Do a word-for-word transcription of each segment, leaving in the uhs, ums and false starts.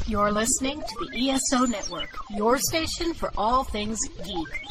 You're listening to the E S O Network, your station for all things geek.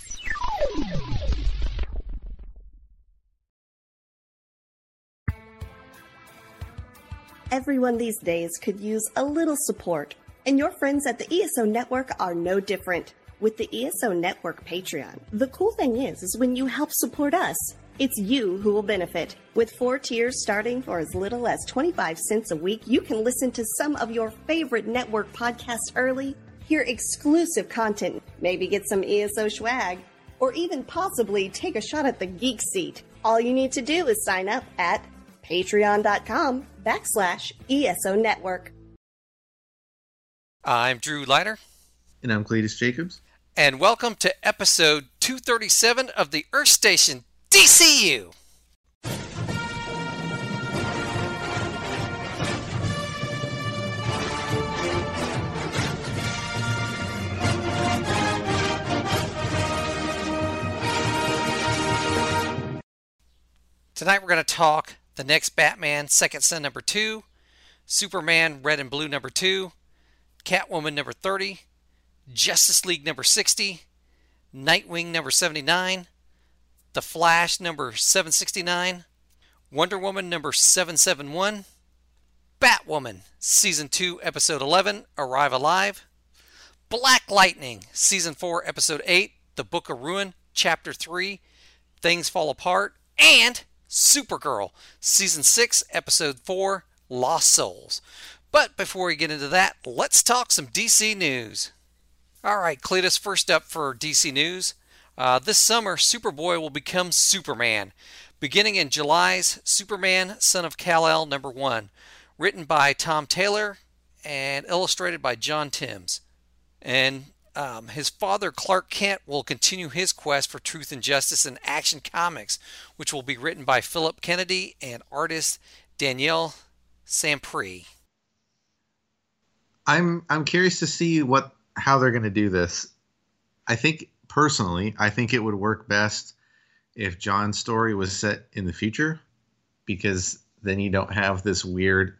Everyone these days could use a little support, and your friends at the E S O Network are no different. With the E S O Network Patreon, the cool thing is, is when you help support us, it's you who will benefit. With four tiers starting for as little as twenty-five cents a week, you can listen to some of your favorite network podcasts early, hear exclusive content, maybe get some E S O swag, or even possibly take a shot at the geek seat. All you need to do is sign up at patreon.com backslash ESO Network. I'm Drew Leiter. And I'm Cletus Jacobs. And welcome to episode two thirty-seven of the Earth Station D C U. Tonight we're going to talk the next Batman, Second Son number two, Superman, Red and Blue number two, Catwoman number thirty, Justice League number sixty, Nightwing number seventy-nine, The Flash number seven sixty-nine, Wonder Woman number seven seventy-one, Batwoman Season two Episode eleven, Arrive Alive, Black Lightning Season four Episode eight, The Book of Ruin Chapter three, Things Fall Apart, and Supergirl Season six Episode four, Lost Souls. But before we get into that, let's talk some D C news. Alright, Cletus, first up for D C news. Uh, this summer, Superboy will become Superman, beginning in July's Superman, Son of Kal-El number one, written by Tom Taylor and illustrated by John Timms. And um, his father, Clark Kent, will continue his quest for truth and justice in Action Comics, which will be written by Philip Kennedy and artist Danielle Sampere. I'm I'm curious to see what how they're going to do this. I think personally, I think it would work best if John's story was set in the future, because then you don't have this weird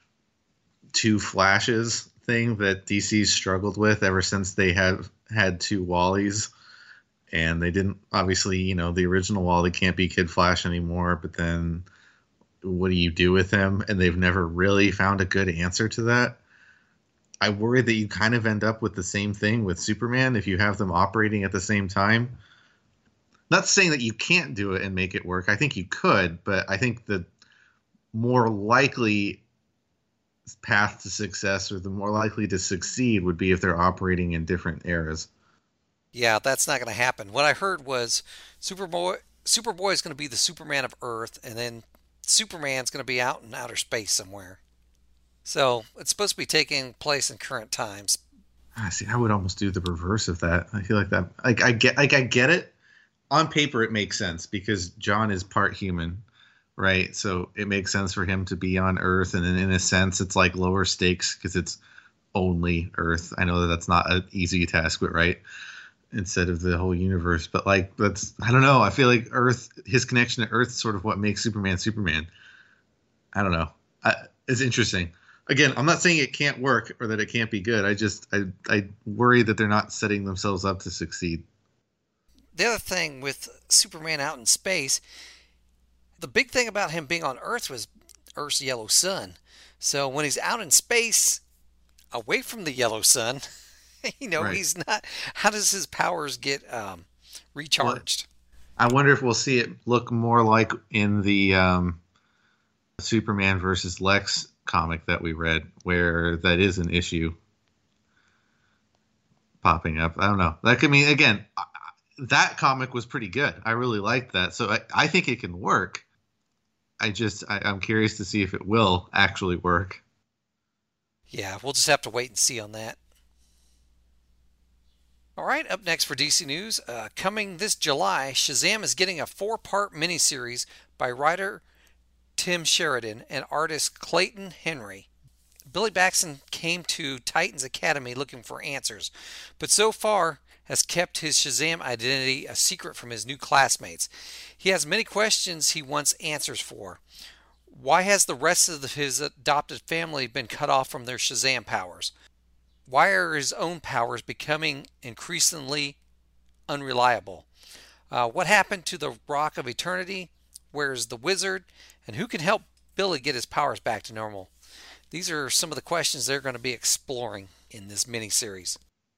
two Flashes thing that D C's struggled with ever since they have had two Wallies. And they didn't, obviously, you know, the original Wally can't be Kid Flash anymore, but then what do you do with him? And they've never really found a good answer to that. I worry that you kind of end up with the same thing with Superman if you have them operating at the same time. Not saying that you can't do it and make it work. I think you could, but I think the more likely path to success, or the more likely to succeed, would be if they're operating in different eras. Yeah, that's not going to happen. What I heard was Superboy Superboy is going to be the Superman of Earth, and then Superman's going to be out in outer space somewhere. So it's supposed to be taking place in current times. I see. I would almost do the reverse of that. I feel like that. Like I get. Like I get it. On paper, it makes sense because John is part human, right? So it makes sense for him to be on Earth, and in, in a sense, it's like lower stakes because it's only Earth. I know that that's not an easy task, but right, instead of the whole universe. But like that's. I don't know. I feel like Earth, his connection to Earth, is sort of what makes Superman Superman. I don't know. I, it's interesting. Again, I'm not saying it can't work or that it can't be good. I just I I worry that they're not setting themselves up to succeed. The other thing with Superman out in space, the big thing about him being on Earth was Earth's yellow sun. So when he's out in space, away from the yellow sun, you know, right. he's not. How does his powers get um, recharged? Well, I wonder if we'll see it look more like in the um, Superman versus Lex comic that we read, where that is an issue popping up. I don't know. That could mean, again, that comic was pretty good. I really liked that. So I, I think it can work. I just, I, I'm curious to see if it will actually work. Yeah, we'll just have to wait and see on that. All right, up next for D C News. Uh, coming this July, Shazam is getting a four-part miniseries by writer Tim Sheridan and artist Clayton Henry. Billy Batson came to Titans Academy looking for answers, but so far has kept his Shazam identity a secret from his new classmates. He has many questions he wants answers for. Why has the rest of his adopted family been cut off from their Shazam powers? Why are his own powers becoming increasingly unreliable? Uh, what happened to the Rock of Eternity? Where's the wizard? And who can help Billy get his powers back to normal? These are some of the questions they're going to be exploring in this miniseries.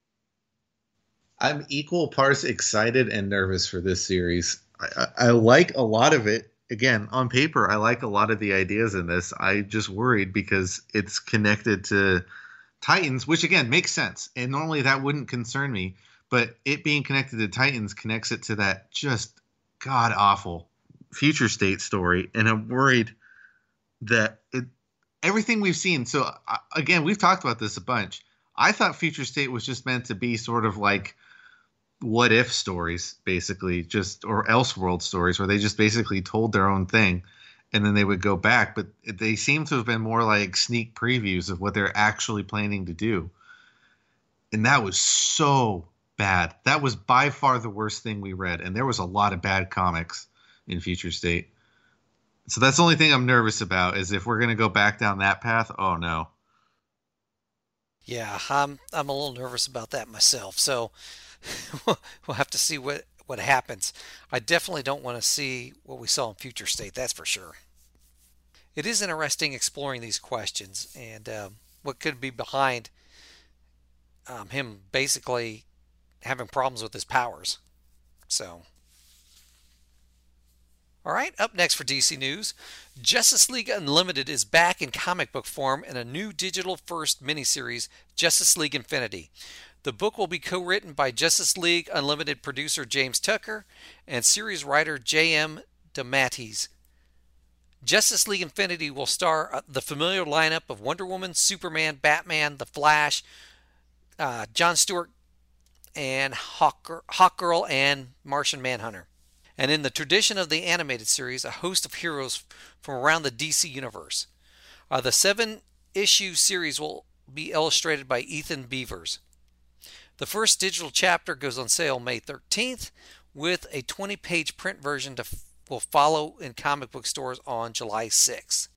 I'm equal parts excited and nervous for this series. I, I, I like a lot of it. Again, on paper, I like a lot of the ideas in this. I just worried because it's connected to Titans, which again makes sense. And normally that wouldn't concern me. But it being connected to Titans connects it to that just god awful Future State story. And I'm worried that it, everything we've seen. So uh, again, we've talked about this a bunch. I thought Future State was just meant to be sort of like what if stories, basically, just or Elseworld stories where they just basically told their own thing and then they would go back. But they seem to have been more like sneak previews of what they're actually planning to do. And that was so bad. That was by far the worst thing we read. And there was a lot of bad comics in Future State. So that's the only thing I'm nervous about is if we're going to go back down that path. Oh no. Yeah, I'm I'm a little nervous about that myself. So we'll have to see what, what happens. I definitely don't want to see what we saw in Future State, that's for sure. It is interesting exploring these questions and um, what could be behind um, him basically having problems with his powers. So, all right, up next for D C News, Justice League Unlimited is back in comic book form in a new digital-first miniseries, Justice League Infinity. The book will be co-written by Justice League Unlimited producer James Tucker and series writer J M DeMatteis. Justice League Infinity will star the familiar lineup of Wonder Woman, Superman, Batman, The Flash, uh, John Stewart, and Hawk, Hawkgirl and Martian Manhunter. And in the tradition of the animated series, a host of heroes from around the D C universe. Uh, the seven-issue series will be illustrated by Ethan Beavers. The first digital chapter goes on sale May thirteenth, with a twenty-page print version to f- will follow in comic book stores on July sixth.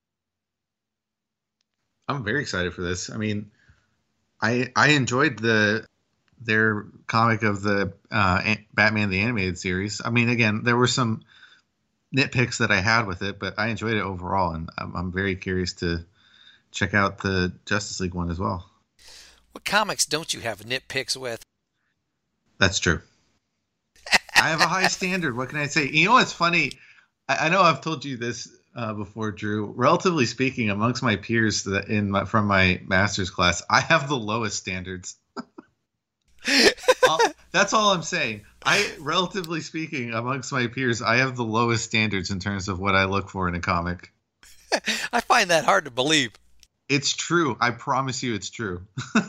I'm very excited for this. I mean, I I enjoyed the their comic of the uh, Batman the Animated Series. I mean, again, there were some nitpicks that I had with it, but I enjoyed it overall, and I'm, I'm very curious to check out the Justice League one as well. What comics don't you have nitpicks with? That's true. I have a high standard. What can I say? You know what's funny? I, I know I've told you this uh, before, Drew. Relatively speaking, amongst my peers that in my, from my master's class, I have the lowest standards. I'll, that's all I'm saying. I, relatively speaking, amongst my peers, I have the lowest standards in terms of what I look for in a comic. I find that hard to believe. It's true. I promise you it's true.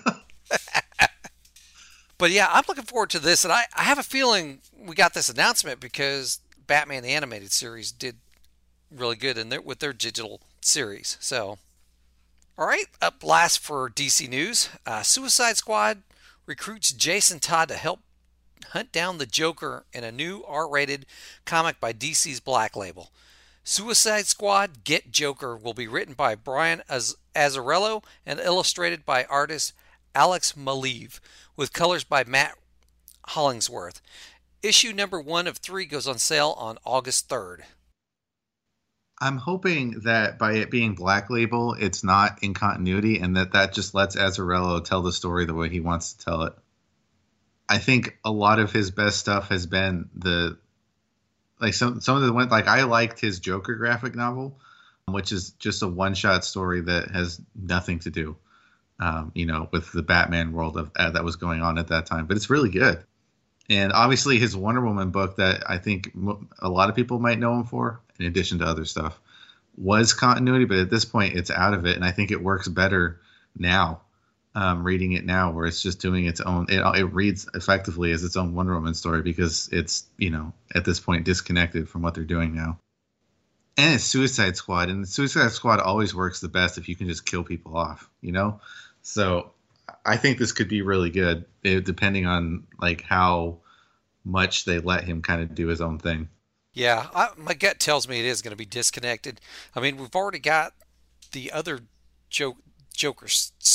But yeah, I'm looking forward to this, and I, I have a feeling we got this announcement because Batman the Animated Series did really good in their, with their digital series. So, all right, up last for D C News, uh, Suicide Squad recruits Jason Todd to help hunt down the Joker in a new R-rated comic by D C's Black Label. Suicide Squad Get Joker will be written by Brian Az- Azzarello and illustrated by artist Alex Maleev, with colors by Matt Hollingsworth. Issue number one of three goes on sale on August third. I'm hoping that by it being Black Label, it's not in continuity and that that just lets Azzarello tell the story the way he wants to tell it. I think a lot of his best stuff has been the like some some of the ones like I liked his Joker graphic novel, which is just a one-shot story that has nothing to do, um, you know, with the Batman world of uh, that was going on at that time. But it's really good. And obviously his Wonder Woman book that I think a lot of people might know him for, in addition to other stuff, was continuity. But at this point, it's out of it. And I think it works better now, um, reading it now, where it's just doing its own. It, it reads effectively as its own Wonder Woman story because it's, you know, at this point disconnected from what they're doing now. And it's Suicide Squad. And Suicide Squad always works the best if you can just kill people off, you know? So I think this could be really good, it, depending on like how much they let him kind of do his own thing. Yeah, I, my gut tells me it is going to be disconnected. I mean, we've already got the other jo- Joker s-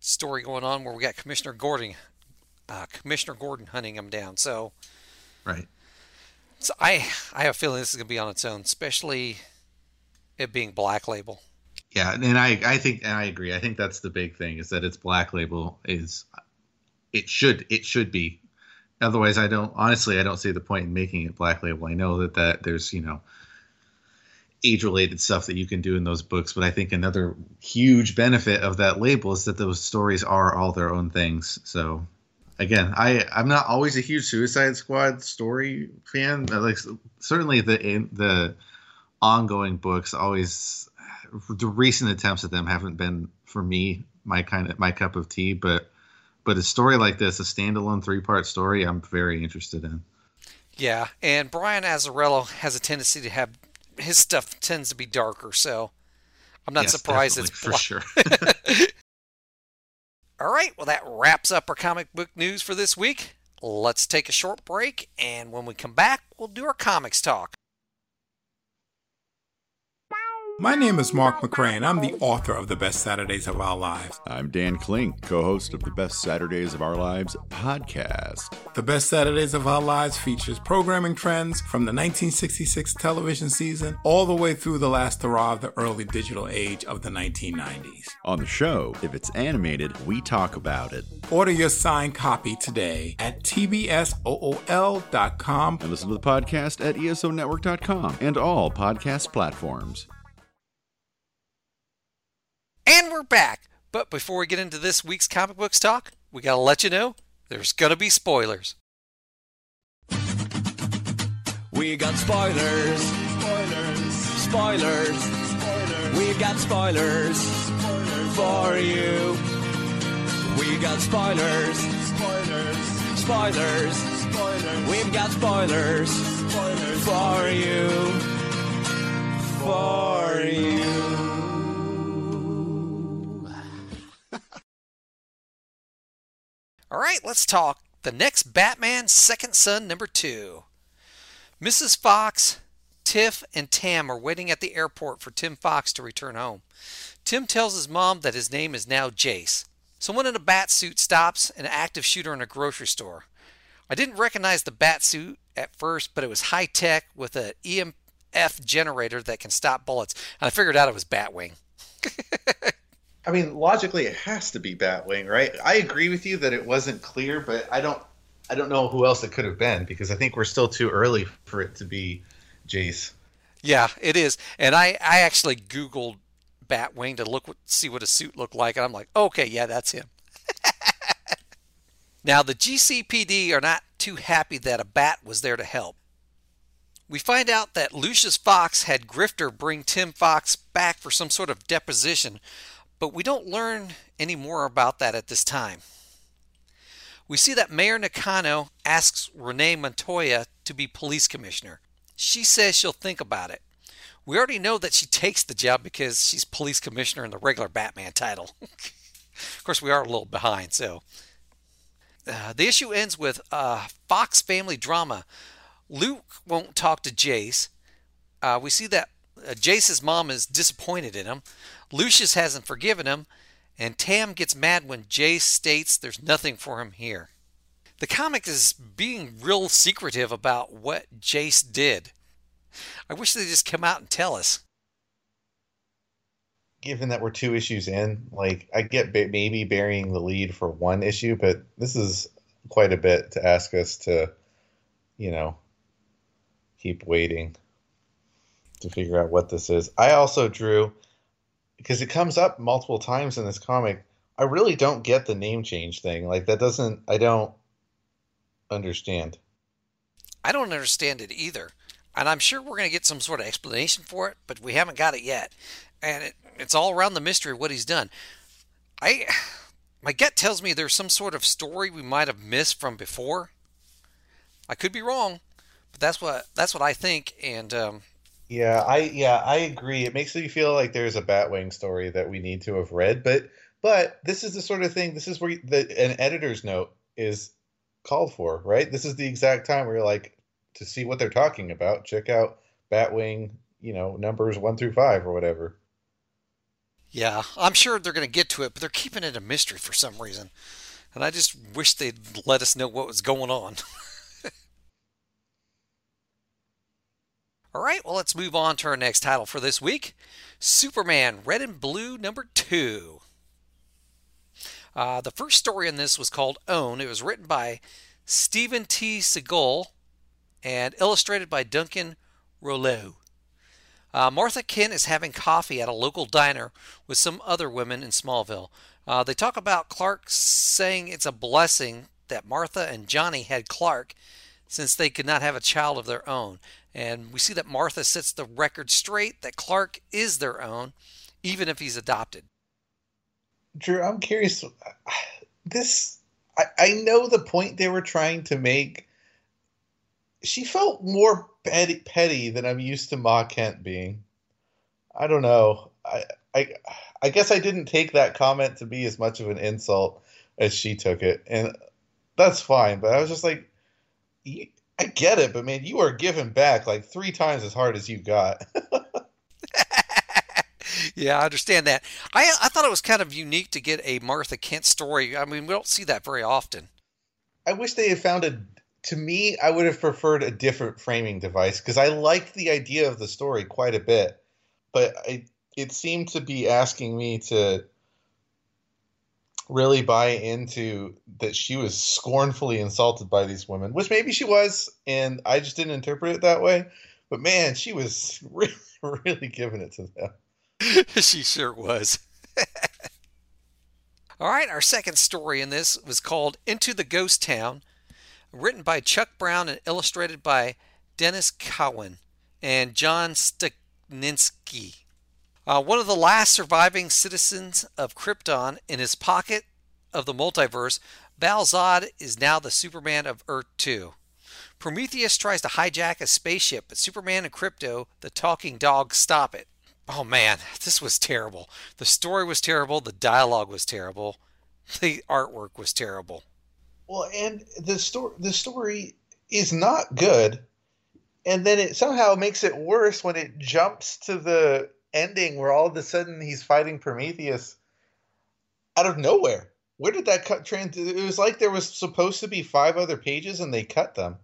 story going on where we got Commissioner Gordon, uh, Commissioner Gordon hunting him down. So, right. So I I have a feeling this is going to be on its own, especially it being Black Label. Yeah, and I I think and I agree. I think that's the big thing is that it's Black Label is it should it should be. Otherwise, I don't honestly I don't see the point in making it Black Label. I know that that there's you know age-related stuff that you can do in those books, but I think another huge benefit of that label is that those stories are all their own things. So again, I I'm not always a huge Suicide Squad story fan. Like certainly the the ongoing books always the recent attempts at them haven't been for me my kind of my cup of tea, but but a story like this, a standalone three-part story, I'm very interested in. Yeah, and Brian Azzarello has a tendency to have his stuff tends to be darker, so I'm not yes, surprised it's for sure. All right, well that wraps up our comic book news for this week. Let's take a short break, and when we come back, we'll do our comics talk. My name is Mark McCray, and I'm the author of The Best Saturdays of Our Lives. I'm Dan Klink, co-host of the Best Saturdays of Our Lives podcast. The Best Saturdays of Our Lives features programming trends from the nineteen sixty-six television season all the way through the last hurrah of the early digital age of the nineteen nineties. On the show, if it's animated, we talk about it. Order your signed copy today at T B S O O L dot com and listen to the podcast at E S O network dot com and all podcast platforms. And we're back. But before we get into this week's comic books talk, we got to let you know there's going to be spoilers. We got spoilers. Spoilers. Spoilers. Spoilers. We got spoilers. Spoilers for you. We got spoilers. Spoilers. Spoilers. Spoilers. We've got spoilers. Spoilers for you. For you. All right, let's talk the next Batman Second Son number two. Missus Fox, Tiff, and Tam are waiting at the airport for Tim Fox to return home. Tim tells his mom that his name is now Jace. Someone in a bat suit stops an active shooter in a grocery store. I didn't recognize the bat suit at first, but it was high-tech with an E M F generator that can stop bullets, and I figured out it was Batwing. I mean, logically, it has to be Batwing, right? I agree with you that it wasn't clear, but I don't, I don't know who else it could have been because I think we're still too early for it to be Jace. Yeah, it is, and I, I actually Googled Batwing to look, see what a suit looked like, and I'm like, okay, yeah, that's him. Now, the G C P D are not too happy that a bat was there to help. We find out that Lucius Fox had Grifter bring Tim Fox back for some sort of deposition, but we don't learn any more about that at this time. We see that Mayor Nakano asks Renee Montoya to be police commissioner. She says she'll think about it. We already know that she takes the job because she's police commissioner in the regular Batman title. Of course, we are a little behind, so. Uh, the issue ends with uh, Fox family drama. Luke won't talk to Jace. Uh, we see that uh, Jace's mom is disappointed in him. Lucius hasn't forgiven him, and Tam gets mad when Jace states there's nothing for him here. The comic is being real secretive about what Jace did. I wish they'd just come out and tell us. Given that we're two issues in, like, I get maybe burying the lead for one issue, but this is quite a bit to ask us to, you know, keep waiting to figure out what this is. I also drew, because it comes up multiple times in this comic, I really don't get the name change thing. Like, that doesn't, I don't understand. I don't understand it either. And I'm sure we're going to get some sort of explanation for it, but we haven't got it yet. And it, it's all around the mystery of what he's done. I, my gut tells me there's some sort of story we might have missed from before. I could be wrong, but that's what that's what I think. And um, yeah, I yeah I agree. It makes me feel like there's a Batwing story that we need to have read, but but this is the sort of thing. This is where the, an editor's note is called for, right? This is the exact time where you're like, to see what they're talking about, check out Batwing, you know, numbers one through five or whatever. Yeah, I'm sure they're going to get to it, but they're keeping it a mystery for some reason. And I just wish they'd let us know what was going on. All right, well, let's move on to our next title for this week. Superman Red and Blue number two. Uh, the first story in this was called Own. It was written by Stephen T. Segal and illustrated by Duncan Rouleau. Uh, Martha Kent is having coffee at a local diner with some other women in Smallville. Uh, they talk about Clark saying it's a blessing that Martha and Johnny had Clark since they could not have a child of their own. And we see that Martha sets the record straight that Clark is their own, even if he's adopted. Drew, I'm curious. This, I, I know the point they were trying to make. She felt more petty, petty than I'm used to Ma Kent being. I don't know. I, I, I guess I didn't take that comment to be as much of an insult as she took it, and that's fine. But I was just like, I get it, but man, you are giving back like three times as hard as you got. Yeah, I understand that. I I thought it was kind of unique to get a Martha Kent story. I mean, we don't see that very often. I wish they had found a, to me, I would have preferred a different framing device because I liked the idea of the story quite a bit, but I, it seemed to be asking me to really buy into that she was scornfully insulted by these women, which maybe she was, and I just didn't interpret it that way. But man, she was really, really giving it to them. She sure was. All right, our second story in this was called Into the Ghost Town, written by Chuck Brown and illustrated by Dennis Cowan and John Stokninski. Uh, one of the last surviving citizens of Krypton in his pocket of the multiverse, Val-Zod is now the Superman of Earth two. Prometheus tries to hijack a spaceship, but Superman and Krypto, the talking dog, stop it. Oh man, this was terrible. The story was terrible. The dialogue was terrible. The artwork was terrible. Well, and the story the story is not good, and then it somehow makes it worse when it jumps to the ending where all of a sudden he's fighting Prometheus out of nowhere. Where did that cut trans? It was like there was supposed to be five other pages and they cut them.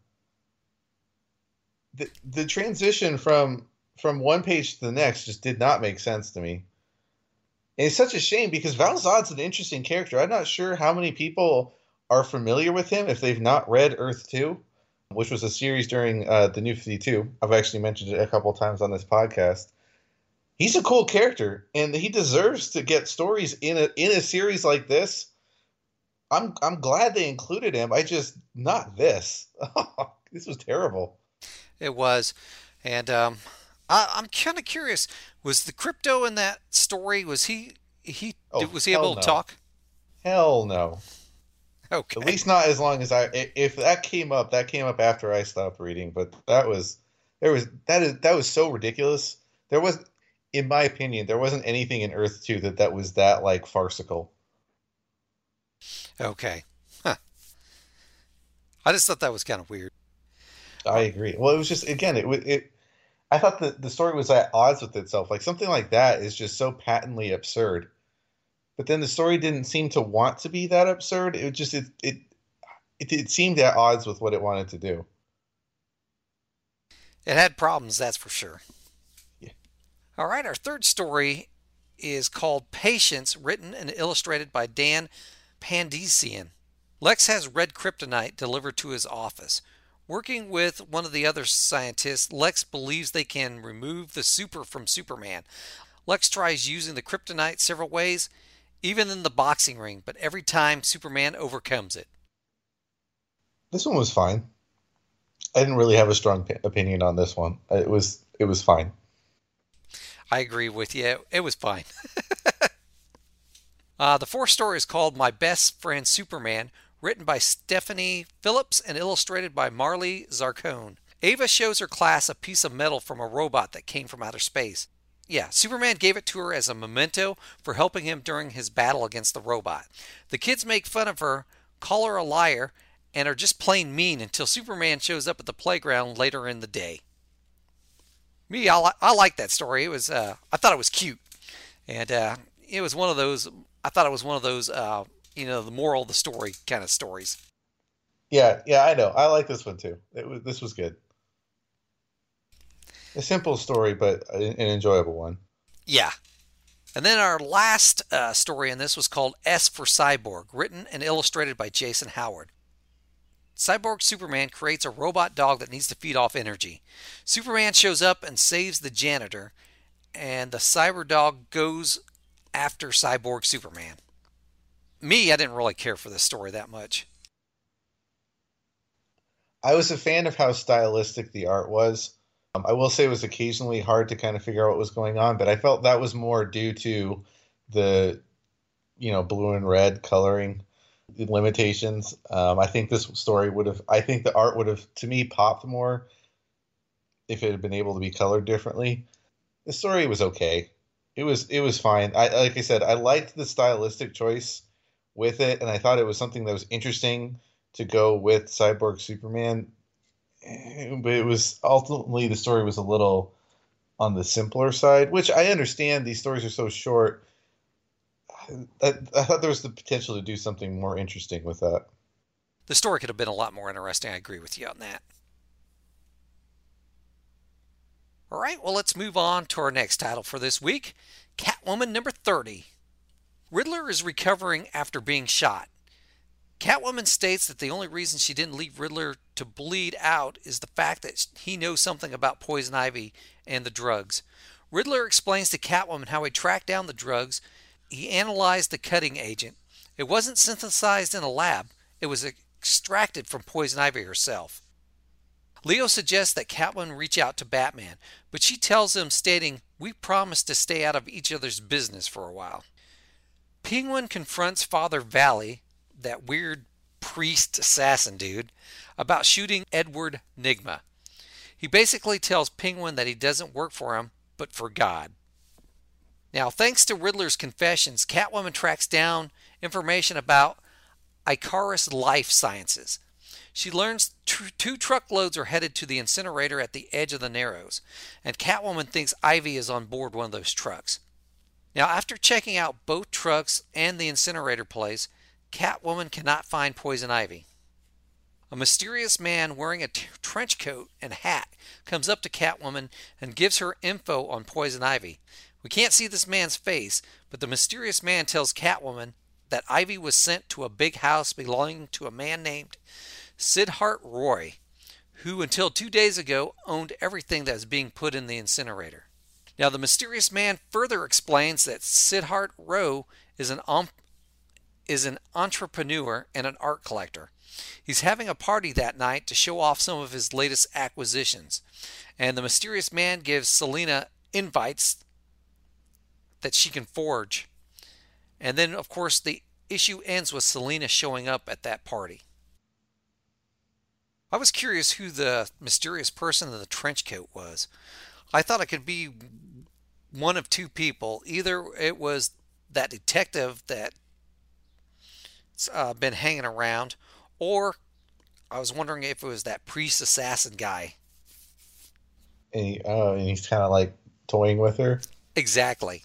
The the transition from from one page to the next just did not make sense to me. And it's such a shame because Val-Zod's an interesting character. I'm not sure how many people are familiar with him if they've not read Earth two, which was a series during uh, the New fifty-two. I've actually mentioned it a couple times on this podcast. He's a cool character, and he deserves to get stories in a in a series like this. I'm I'm glad they included him. I just not this. This was terrible. It was, and um, I, I'm kind of curious. Was the Krypto in that story? Was he he Oh, was he hell able no. to talk? Hell no. Okay. At least not as long as I. i- If that came up, that came up after I stopped reading. But that was there was that is that was so ridiculous. There was, in my opinion, there wasn't anything in Earth two that that was that like farcical. Okay. Huh. I just thought that was kind of weird. I agree. Well, it was just again, it wa- it. I thought the the story was at odds with itself. Like something like that is just so patently absurd. But then the story didn't seem to want to be that absurd. It just it it it, it seemed at odds with what it wanted to do. It had problems, that's for sure. Yeah. All right, our third story is called Patience, written and illustrated by Dan Pandesian. Lex has red kryptonite delivered to his office. Working with one of the other scientists, Lex believes they can remove the super from Superman. Lex tries using the kryptonite several ways, even in the boxing ring, but every time Superman overcomes it. This one was fine. I didn't really have a strong p- opinion on this one. It was it was fine. I agree with you. It was fine. uh, the fourth story is called My Best Friend Superman, written by Stephanie Phillips and illustrated by Marley Zarcone. Ava shows her class a piece of metal from a robot that came from outer space. Yeah, Superman gave it to her as a memento for helping him during his battle against the robot. The kids make fun of her, call her a liar, and are just plain mean until Superman shows up at the playground later in the day. Me, I, li- I like that story. It was, uh, I thought it was cute, and uh, it was one of those, I thought it was one of those, uh, you know, the moral of the story kind of stories. Yeah, yeah, I know. I like this one too. It was, this was good. A simple story, but an enjoyable one. Yeah. And then our last uh, story in this was called S for Cyborg, written and illustrated by Jason Howard. Cyborg Superman creates a robot dog that needs to feed off energy. Superman shows up and saves the janitor, and the cyber dog goes after Cyborg Superman. Me, I didn't really care for this story that much. I was a fan of how stylistic the art was. Um, I will say it was occasionally hard to kind of figure out what was going on, but I felt that was more due to the, you know, blue and red coloring limitations. Um, I think this story would have, I think the art would have, to me, popped more if it had been able to be colored differently. The story was okay. It was, it was fine. I, like I said, I liked the stylistic choice with it, and I thought it was something that was interesting to go with Cyborg Superman. But it was ultimately, the story was a little on the simpler side, which I understand. These stories are so short. I, I thought there was the potential to do something more interesting with that. The story could have been a lot more interesting. I agree with you on that. All right, well, let's move on to our next title for this week. Catwoman number thirty. Riddler is recovering after being shot. Catwoman states that the only reason she didn't leave Riddler to bleed out is the fact that he knows something about poison ivy and the drugs. Riddler explains to Catwoman how he tracked down the drugs. He analyzed the cutting agent. It wasn't synthesized in a lab. It was extracted from poison ivy herself. Leo suggests that Catwoman reach out to Batman, but she tells him, stating, "We promised to stay out of each other's business for a while." Penguin confronts Father Valley, that weird priest assassin dude, about shooting Edward Nygma. He basically tells Penguin that he doesn't work for him, but for God. Now, thanks to Riddler's confessions, Catwoman tracks down information about Icarus Life Sciences. She learns tr- two truckloads are headed to the incinerator at the edge of the Narrows, and Catwoman thinks Ivy is on board one of those trucks. Now, after checking out both trucks and the incinerator place, Catwoman cannot find poison ivy. A mysterious man wearing a t- trench coat and hat comes up to Catwoman and gives her info on poison ivy. We can't see this man's face, but the mysterious man tells Catwoman that Ivy was sent to a big house belonging to a man named Sidhart Roy, who until two days ago owned everything that was being put in the incinerator. Now, the mysterious man further explains that Sidhart Roy is an um, is an entrepreneur and an art collector. He's having a party that night to show off some of his latest acquisitions, and the mysterious man gives Selina invites that she can forge. And then, of course, the issue ends with Selina showing up at that party. I was curious who the mysterious person in the trench coat was. I thought it could be one of two people. Either it was that detective that's uh, been hanging around, or I was wondering if it was that priest assassin guy. And, he, uh, and he's kind of like toying with her. Exactly.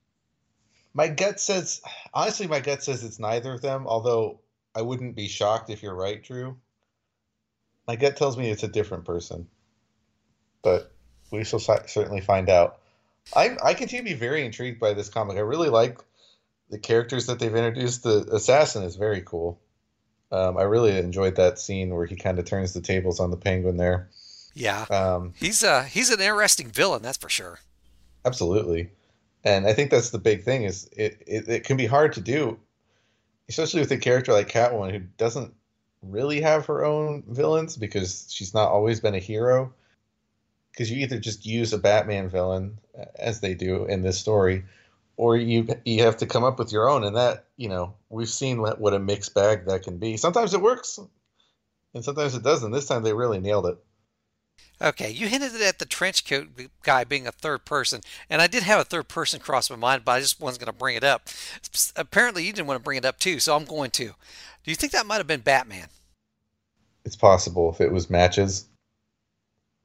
My gut says, honestly, my gut says it's neither of them, although I wouldn't be shocked if you're right, Drew. My gut tells me it's a different person, but we shall certainly find out. I, I continue to be very intrigued by this comic. I really like the characters that they've introduced. The assassin is very cool. Um, I really enjoyed that scene where he kind of turns the tables on the Penguin there. Yeah, um, he's uh he's an interesting villain, that's for sure. Absolutely. And I think that's the big thing is it, it, it can be hard to do, especially with a character like Catwoman who doesn't really have her own villains because she's not always been a hero. Because you either just use a Batman villain, as they do in this story, or you you have to come up with your own. And that, you know, we've seen what, what a mixed bag that can be. Sometimes it works, and sometimes it doesn't. This time they really nailed it. Okay, you hinted at the trench coat guy being a third person, and I did have a third person cross my mind, but I just wasn't going to bring it up. Apparently, you didn't want to bring it up too, so I'm going to. Do you think that might have been Batman? It's possible if it was Matches.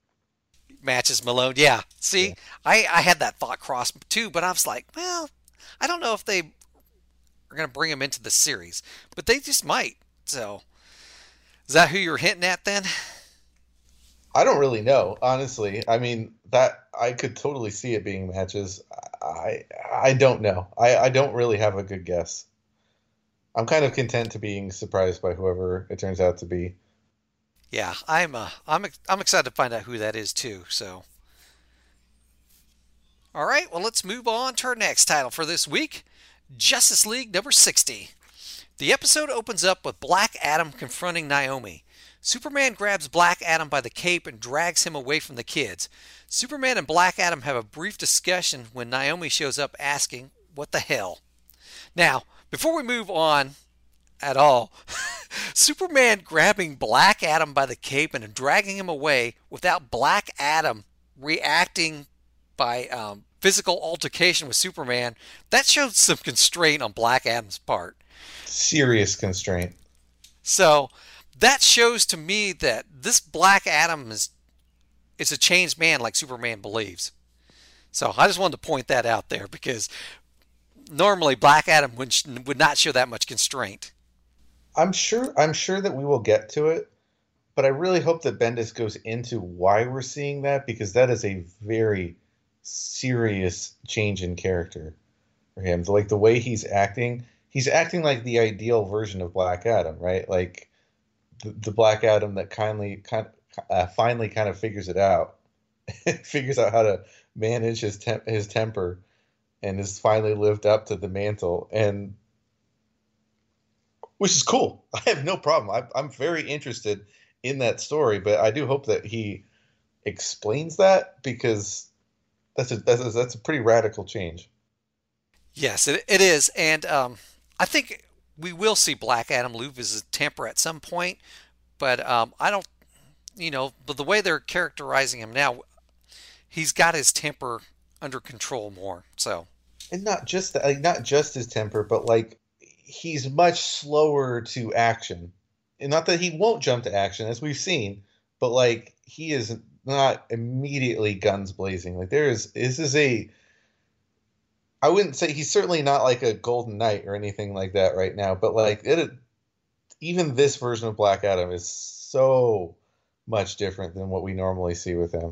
Matches Malone, yeah. See, yeah. I, I had that thought cross too, but I was like, well, I don't know if they are going to bring him into the series, but they just might. So, is that who you're hinting at then? I don't really know, honestly. I mean, that I could totally see it being matches. I I don't know. I, I don't really have a good guess. I'm kind of content to being surprised by whoever it turns out to be. Yeah, I'm uh, I'm I'm excited to find out who that is too. So, all right, well, let's move on to our next title for this week, Justice League number sixty. The episode opens up with Black Adam confronting Naomi. Superman grabs Black Adam by the cape and drags him away from the kids. Superman and Black Adam have a brief discussion when Naomi shows up asking, "What the hell?" Now, before we move on at all, Superman grabbing Black Adam by the cape and dragging him away without Black Adam reacting by um, physical altercation with Superman, that shows some constraint on Black Adam's part. Serious constraint. So that shows to me that this Black Adam is is a changed man like Superman believes. So I just wanted to point that out there because normally Black Adam would, would not show that much constraint. I'm sure I'm sure that we will get to it, but I really hope that Bendis goes into why we're seeing that, because that is a very serious change in character for him. Like the way he's acting, he's acting like the ideal version of Black Adam, right? Like the, the Black Adam that kindly kind of, uh, finally kind of figures it out, figures out how to manage his temp- his temper, and has finally lived up to the mantle, and which is cool. I have no problem. I, I'm very interested in that story, but I do hope that he explains that, because that's a that's a, that's a pretty radical change. Yes, it, it is, and um, I think we will see Black Adam lose his temper at some point, but um, I don't, you know, but the way they're characterizing him now, he's got his temper under control more. So, and not just that, like, not just his temper, but like he's much slower to action. And not that he won't jump to action, as we've seen, but like he is not immediately guns blazing. Like there is, this is a, I wouldn't say he's certainly not like a Golden Knight or anything like that right now, but like it, even this version of Black Adam is so much different than what we normally see with him.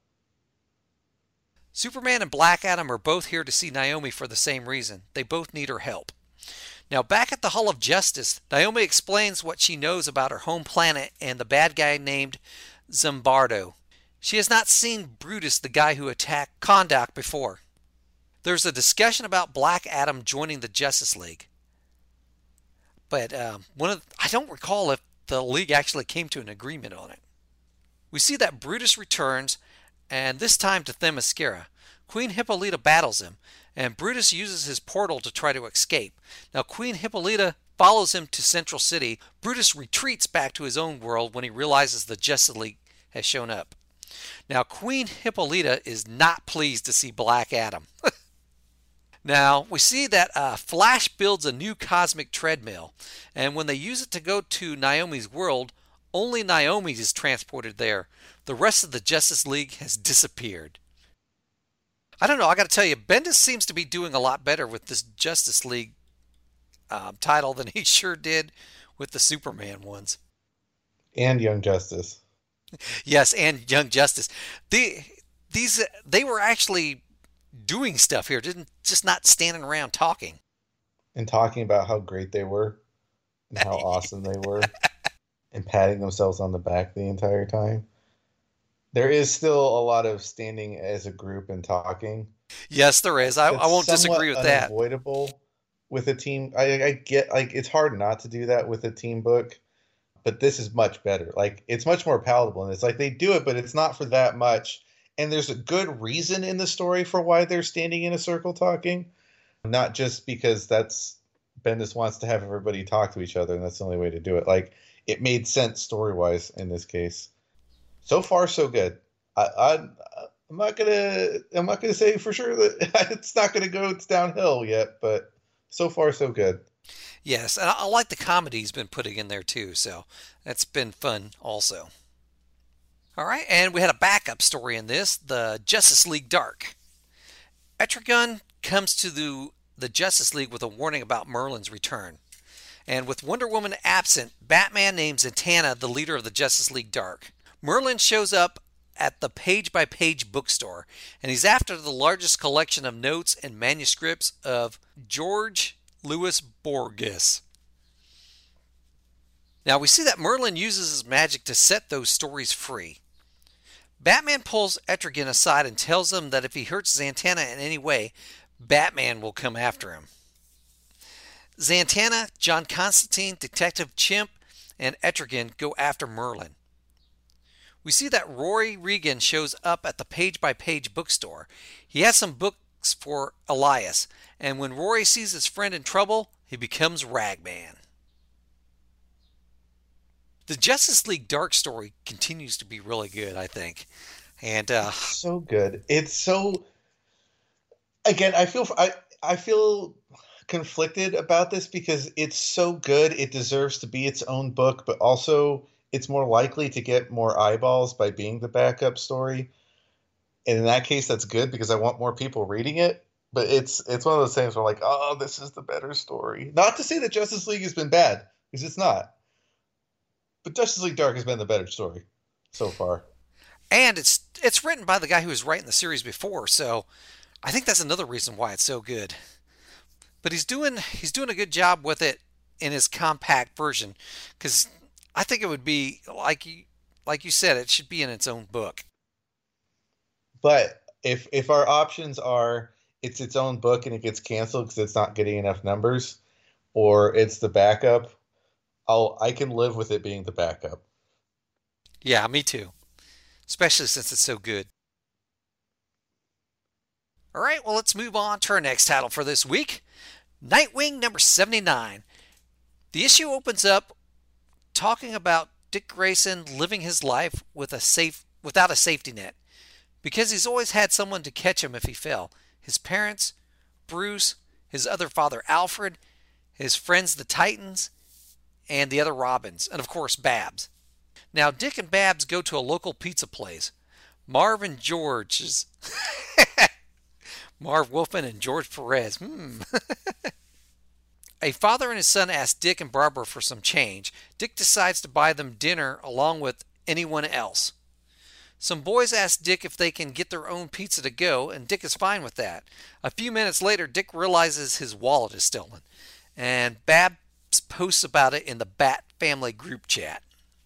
Superman and Black Adam are both here to see Naomi for the same reason. They both need her help. Now, back at the Hall of Justice, Naomi explains what she knows about her home planet and the bad guy named Zimbardo. She has not seen Brutus, the guy who attacked Kahndaq, before. There's a discussion about Black Adam joining the Justice League. But um, one of I don't recall if the League actually came to an agreement on it. We see that Brutus returns, and this time to Themyscira. Queen Hippolyta battles him, and Brutus uses his portal to try to escape. Now, Queen Hippolyta follows him to Central City. Brutus retreats back to his own world when he realizes the Justice League has shown up. Now, Queen Hippolyta is not pleased to see Black Adam. Now, we see that uh, Flash builds a new cosmic treadmill, and when they use it to go to Naomi's world, only Naomi is transported there. The rest of the Justice League has disappeared. I don't know, I got to tell you, Bendis seems to be doing a lot better with this Justice League um, title than he sure did with the Superman ones. And Young Justice. Yes, and Young Justice. The, these, they were actually doing stuff here, didn't just not standing around talking. And talking about how great they were and how awesome they were. And patting themselves on the back the entire time. There is still a lot of standing as a group and talking. Yes, there is. I, I won't disagree with that. Unavoidable with a team. I, I get, like, it's hard not to do that with a team book, but this is much better. Like, it's much more palatable, and it's like they do it, but it's not for that much. And there's a good reason in the story for why they're standing in a circle talking, not just because that's Bendis wants to have everybody talk to each other, and that's the only way to do it. Like, it made sense story wise in this case. So far, so good. I, I, I'm not gonna. I'm not gonna say for sure that it's not gonna go. It's downhill yet, but so far, so good. Yes, and I, I like the comedy he's been putting in there too. So that's been fun, also. All right, and we had a backup story in this: the Justice League Dark. Etrigan comes to the the Justice League with a warning about Merlin's return. And with Wonder Woman absent, Batman names Zatanna the leader of the Justice League Dark. Merlin shows up at the page-by-page bookstore, and he's after the largest collection of notes and manuscripts of George Louis Borges. Now we see that Merlin uses his magic to set those stories free. Batman pulls Etrigan aside and tells him that if he hurts Zatanna in any way, Batman will come after him. Zatanna, John Constantine, Detective Chimp, and Etrigan go after Merlin. We see that Rory Regan shows up at the page-by-page bookstore. He has some books for Elias, and when Rory sees his friend in trouble, he becomes Ragman. The Justice League Dark story continues to be really good, I think. And uh so good. It's so again, I feel I I feel conflicted about this because it's so good. It deserves to be its own book, but also it's more likely to get more eyeballs by being the backup story. And in that case, that's good because I want more people reading it. But it's it's one of those things where like, oh, this is the better story. Not to say that Justice League has been bad, because it's not. But Justice League Dark has been the better story so far. And it's it's written by the guy who was writing the series before, so I think that's another reason why it's so good. But he's doing he's doing a good job with it in his compact version, because I think it would be like you like you said, it should be in its own book. But if if our options are it's its own book and it gets canceled because it's not getting enough numbers, or it's the backup, I'll I can live with it being the backup. Yeah, me too. Especially since it's so good. All right, well, let's move on to our next title for this week. Nightwing number seventy-nine. The issue opens up talking about Dick Grayson living his life with a safe without a safety net, because he's always had someone to catch him if he fell. His parents, Bruce, his other father Alfred, his friends the Titans, and the other Robins, and of course Babs. Now Dick and Babs go to a local pizza place. Marv and George's. Marv Wolfman and George Perez. Hmm. A father and his son ask Dick and Barbara for some change. Dick decides to buy them dinner along with anyone else. Some boys ask Dick if they can get their own pizza to go, and Dick is fine with that. A few minutes later, Dick realizes his wallet is stolen, and Babs posts about it in the Bat Family group chat.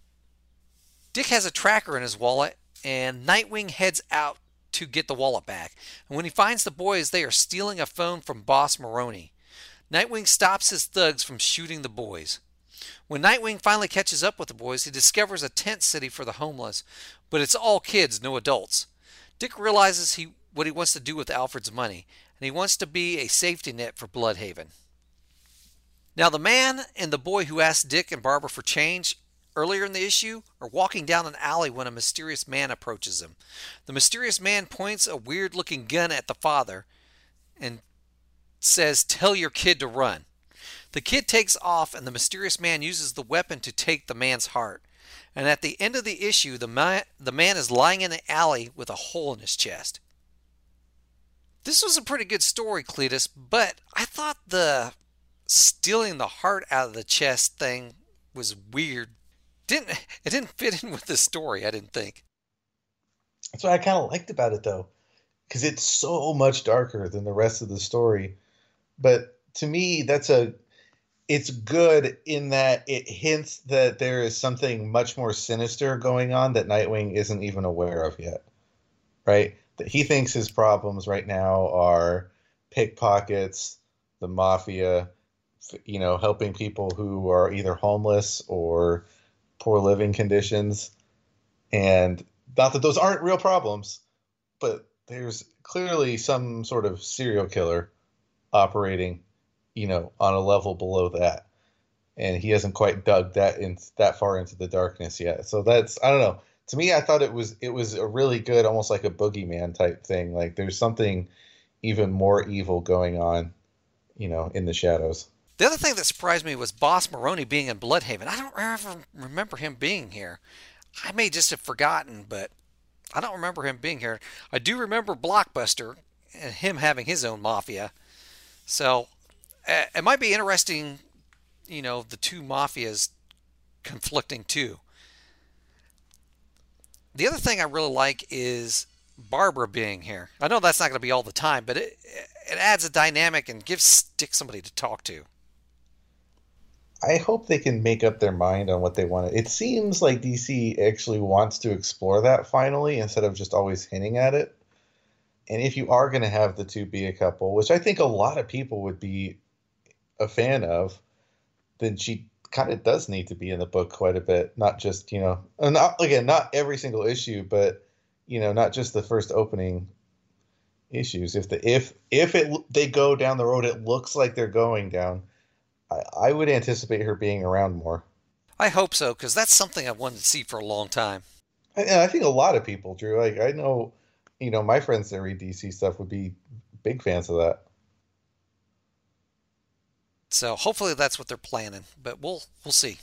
Dick has a tracker in his wallet, and Nightwing heads out to get the wallet back. And when he finds the boys, they are stealing a phone from Boss Maroni. Nightwing stops his thugs from shooting the boys. When Nightwing finally catches up with the boys, he discovers a tent city for the homeless, but it's all kids, no adults. Dick realizes he what he wants to do with Alfred's money, and he wants to be a safety net for Bloodhaven. Now, the man and the boy who asked Dick and Barbara for change earlier in the issue are walking down an alley when a mysterious man approaches them. The mysterious man points a weird-looking gun at the father and says, "Tell your kid to run." The kid takes off, and the mysterious man uses the weapon to take the man's heart. And at the end of the issue, the man, the man is lying in the alley with a hole in his chest. This was a pretty good story, Cletus, but I thought the stealing the heart out of the chest thing was weird. Didn't it didn't fit in with the story, I didn't think. That's what I kind of liked about it, though, because it's so much darker than the rest of the story. But to me, that's a it's good in that it hints that there is something much more sinister going on that Nightwing isn't even aware of yet, right? That he thinks his problems right now are pickpockets, the mafia, you know, helping people who are either homeless or poor living conditions. And not that those aren't real problems, but there's clearly some sort of serial killer operating, you know, on a level below that. And he hasn't quite dug that in that far into the darkness yet. So that's, I don't know. To me, I thought it was it was a really good, almost like a boogeyman type thing. Like there's something even more evil going on, you know, in the shadows. The other thing that surprised me was Boss Maroni being in Bloodhaven. I don't ever remember him being here. I may just have forgotten, but I don't remember him being here. I do remember Blockbuster and him having his own mafia. So uh, it might be interesting, you know, the two mafias conflicting too. The other thing I really like is Barbara being here. I know that's not going to be all the time, but it it adds a dynamic and gives Dick somebody to talk to. I hope they can make up their mind on what they want. It seems like D C actually wants to explore that finally instead of just always hinting at it. And if you are going to have the two be a couple, which I think a lot of people would be a fan of, then she kind of does need to be in the book quite a bit. Not just, you know, not, again, not every single issue, but, you know, not just the first opening issues. If the if if it they go down the road, it looks like they're going down, I, I would anticipate her being around more. I hope so, because that's something I've wanted to see for a long time. I, I think a lot of people, Drew, like I know, you know, my friends that read D C stuff would be big fans of that. So hopefully that's what they're planning, but we'll we'll see.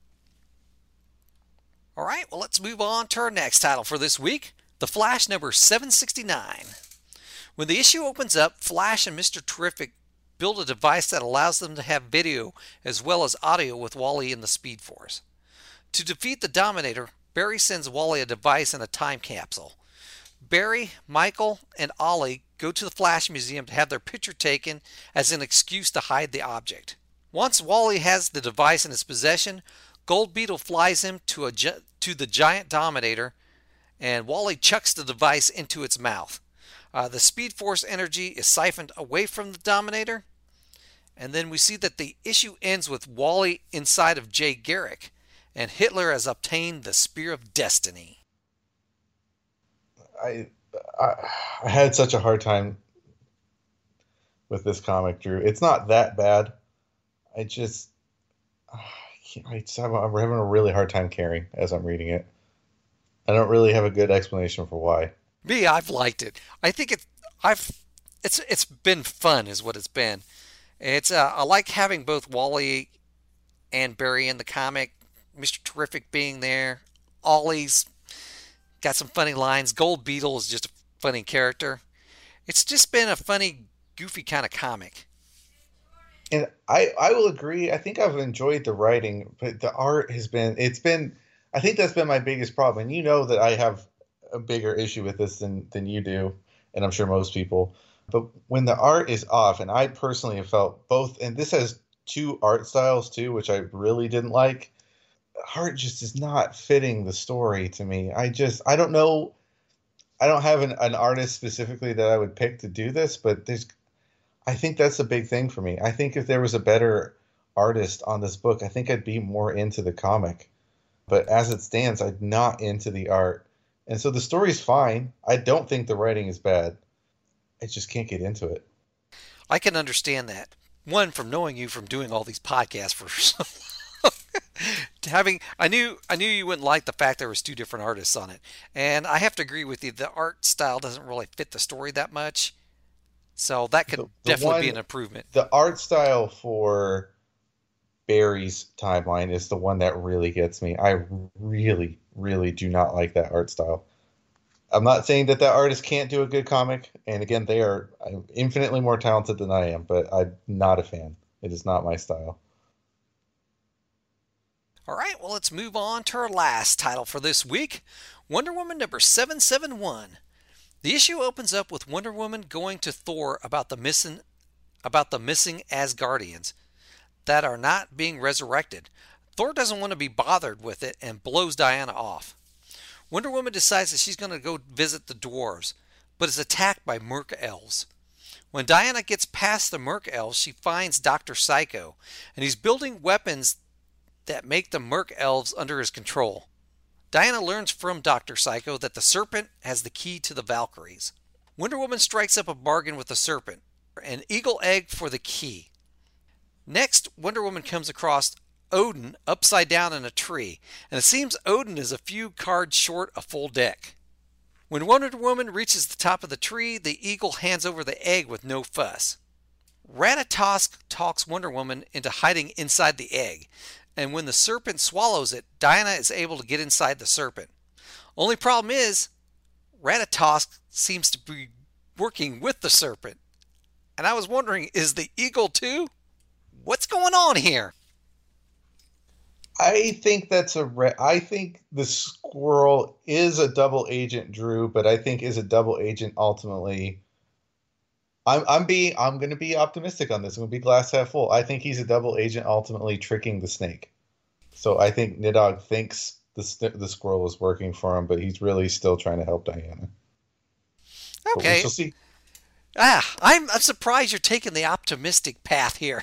All right, well, let's move on to our next title for this week, The Flash number seven sixty-nine. When the issue opens up, Flash and Mister Terrific build a device that allows them to have video as well as audio with Wally in the Speed Force. To defeat the Dominator, Barry sends Wally a device in a time capsule. Barry, Michael, and Ollie go to the Flash Museum to have their picture taken as an excuse to hide the object. Once Wally has the device in his possession, Gold Beetle flies him to, a gi- to the giant Dominator, and Wally chucks the device into its mouth. Uh, the Speed Force energy is siphoned away from the Dominator, and then we see that the issue ends with Wally inside of Jay Garrick, and Hitler has obtained the Spear of Destiny. I, I I had such a hard time with this comic, Drew. It's not that bad. I just, I just have, I'm having a really hard time caring as I'm reading it. I don't really have a good explanation for why. Me, I've liked it. I think it, I've, it's it's been fun, is what it's been. It's uh, I like having both Wally and Barry in the comic. Mister Terrific being there. Ollie's got some funny lines. Gold Beetle is just a funny character. It's just been a funny, goofy kind of comic. And I, I will agree. I think I've enjoyed the writing, but the art has been, it's been, I think that's been my biggest problem. And you know that I have a bigger issue with this than, than you do, and I'm sure most people. But when the art is off, and I personally have felt both, and this has two art styles too, which I really didn't like, art just is not fitting the story to me. I just, I don't know. I don't have an, an artist specifically that I would pick to do this, but there's, I think that's a big thing for me. I think if there was a better artist on this book, I think I'd be more into the comic. But as it stands, I'm not into the art. And so the story's fine. I don't think the writing is bad. I just can't get into it. I can understand that. One, from knowing you from doing all these podcasts for so to having, I knew I knew you wouldn't like the fact there was two different artists on it. And I have to agree with you. The art style doesn't really fit the story that much. So that could The- the definitely one- be an improvement. The art style for Barry's timeline is the one that really gets me. I really, really do not like that art style. I'm not saying that that artist can't do a good comic. And again, they are infinitely more talented than I am, but I'm not a fan. It is not my style. All right, well, let's move on to our last title for this week, Wonder Woman number seven seventy-one. The issue opens up with Wonder Woman going to Thor about the missing about the missing Asgardians that are not being resurrected. Thor doesn't want to be bothered with it and blows Diana off. Wonder Woman decides that she's going to go visit the dwarves, but is attacked by Merc elves. When Diana gets past the Merc elves, she finds Doctor Psycho, and he's building weapons that make the Merc elves under his control. Diana learns from Doctor Psycho that the Serpent has the key to the Valkyries. Wonder Woman strikes up a bargain with the Serpent, an eagle egg for the key. Next, Wonder Woman comes across Odin upside down in a tree, and it seems Odin is a few cards short a full deck. When Wonder Woman reaches the top of the tree, the eagle hands over the egg with no fuss. Ratatosk talks Wonder Woman into hiding inside the egg, and when the serpent swallows it, Diana is able to get inside the serpent. Only problem is, Ratatosk seems to be working with the serpent. And I was wondering, is the eagle too? What's going on here? I think that's a. Re- I think the squirrel is a double agent, Drew, but I think is a double agent ultimately. I'm I'm being I'm going to be optimistic on this. I'm going to be glass half full. I think he's a double agent ultimately tricking the snake. So I think Nidhogg thinks the the squirrel is working for him, but he's really still trying to help Diana. Okay. We shall see. Ah, I'm, I'm surprised you're taking the optimistic path here.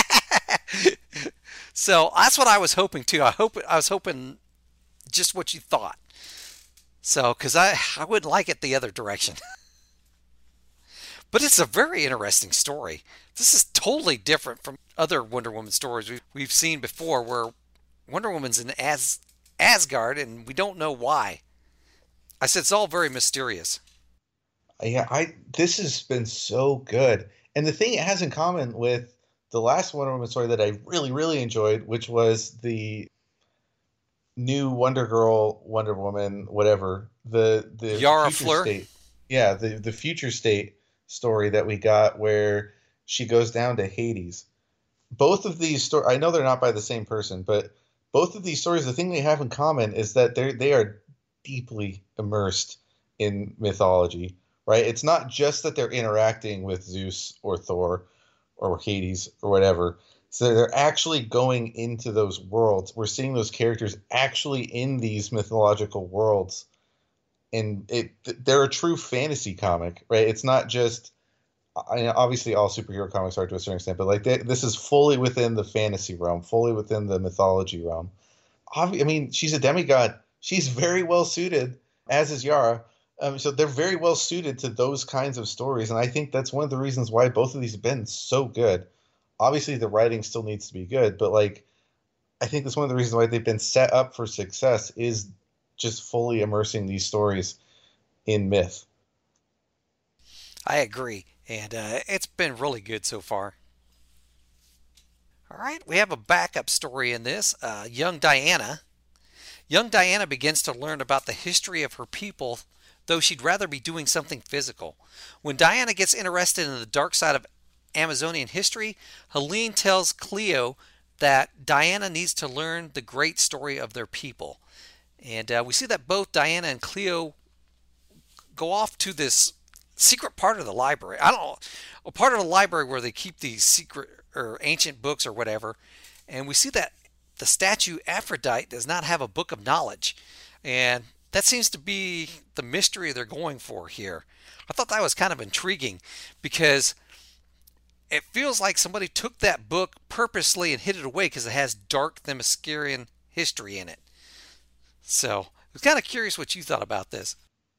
So that's what I was hoping too. I hope I was hoping just what you thought. So, because I, I wouldn't like it the other direction. But it's a very interesting story. This is totally different from other Wonder Woman stories we've, we've seen before, where Wonder Woman's in As, Asgard and we don't know why. I said it's all very mysterious. Yeah, I this has been so good. And the thing it has in common with the last Wonder Woman story that I really, really enjoyed, which was the new Wonder Girl, Wonder Woman, whatever, the the Yara future Fleur. state, yeah, the the future state story that we got where she goes down to Hades. Both of these stories, I know they're not by the same person, but both of these stories, the thing they have in common is that they they are deeply immersed in mythology. Right? It's not just that they're interacting with Zeus or Thor or Hades or whatever. So they're actually going into those worlds. We're seeing those characters actually in these mythological worlds. And it they're a true fantasy comic, right? It's not just, I mean, obviously all superhero comics are to a certain extent, but like they, this is fully within the fantasy realm, fully within the mythology realm. I mean, she's a demigod. She's very well suited, as is Yara. Um, so they're very well suited to those kinds of stories, and I think that's one of the reasons why both of these have been so good. Obviously, the writing still needs to be good, but like, I think that's one of the reasons why they've been set up for success is just fully immersing these stories in myth. I agree, and uh, it's been really good so far. All right, we have a backup story in this. Uh, young Diana. Young Diana begins to learn about the history of her people, though she'd rather be doing something physical. When Diana gets interested in the dark side of Amazonian history, Helene tells Cleo that Diana needs to learn the great story of their people. And uh, we see that both Diana and Cleo go off to this secret part of the library. I don't know, a part of the library where they keep these secret or ancient books or whatever. And we see that the statue Aphrodite does not have a book of knowledge. And that seems to be the mystery they're going for here. I thought that was kind of intriguing because it feels like somebody took that book purposely and hid it away because it has dark Themysciran history in it. So I was kind of curious what you thought about this.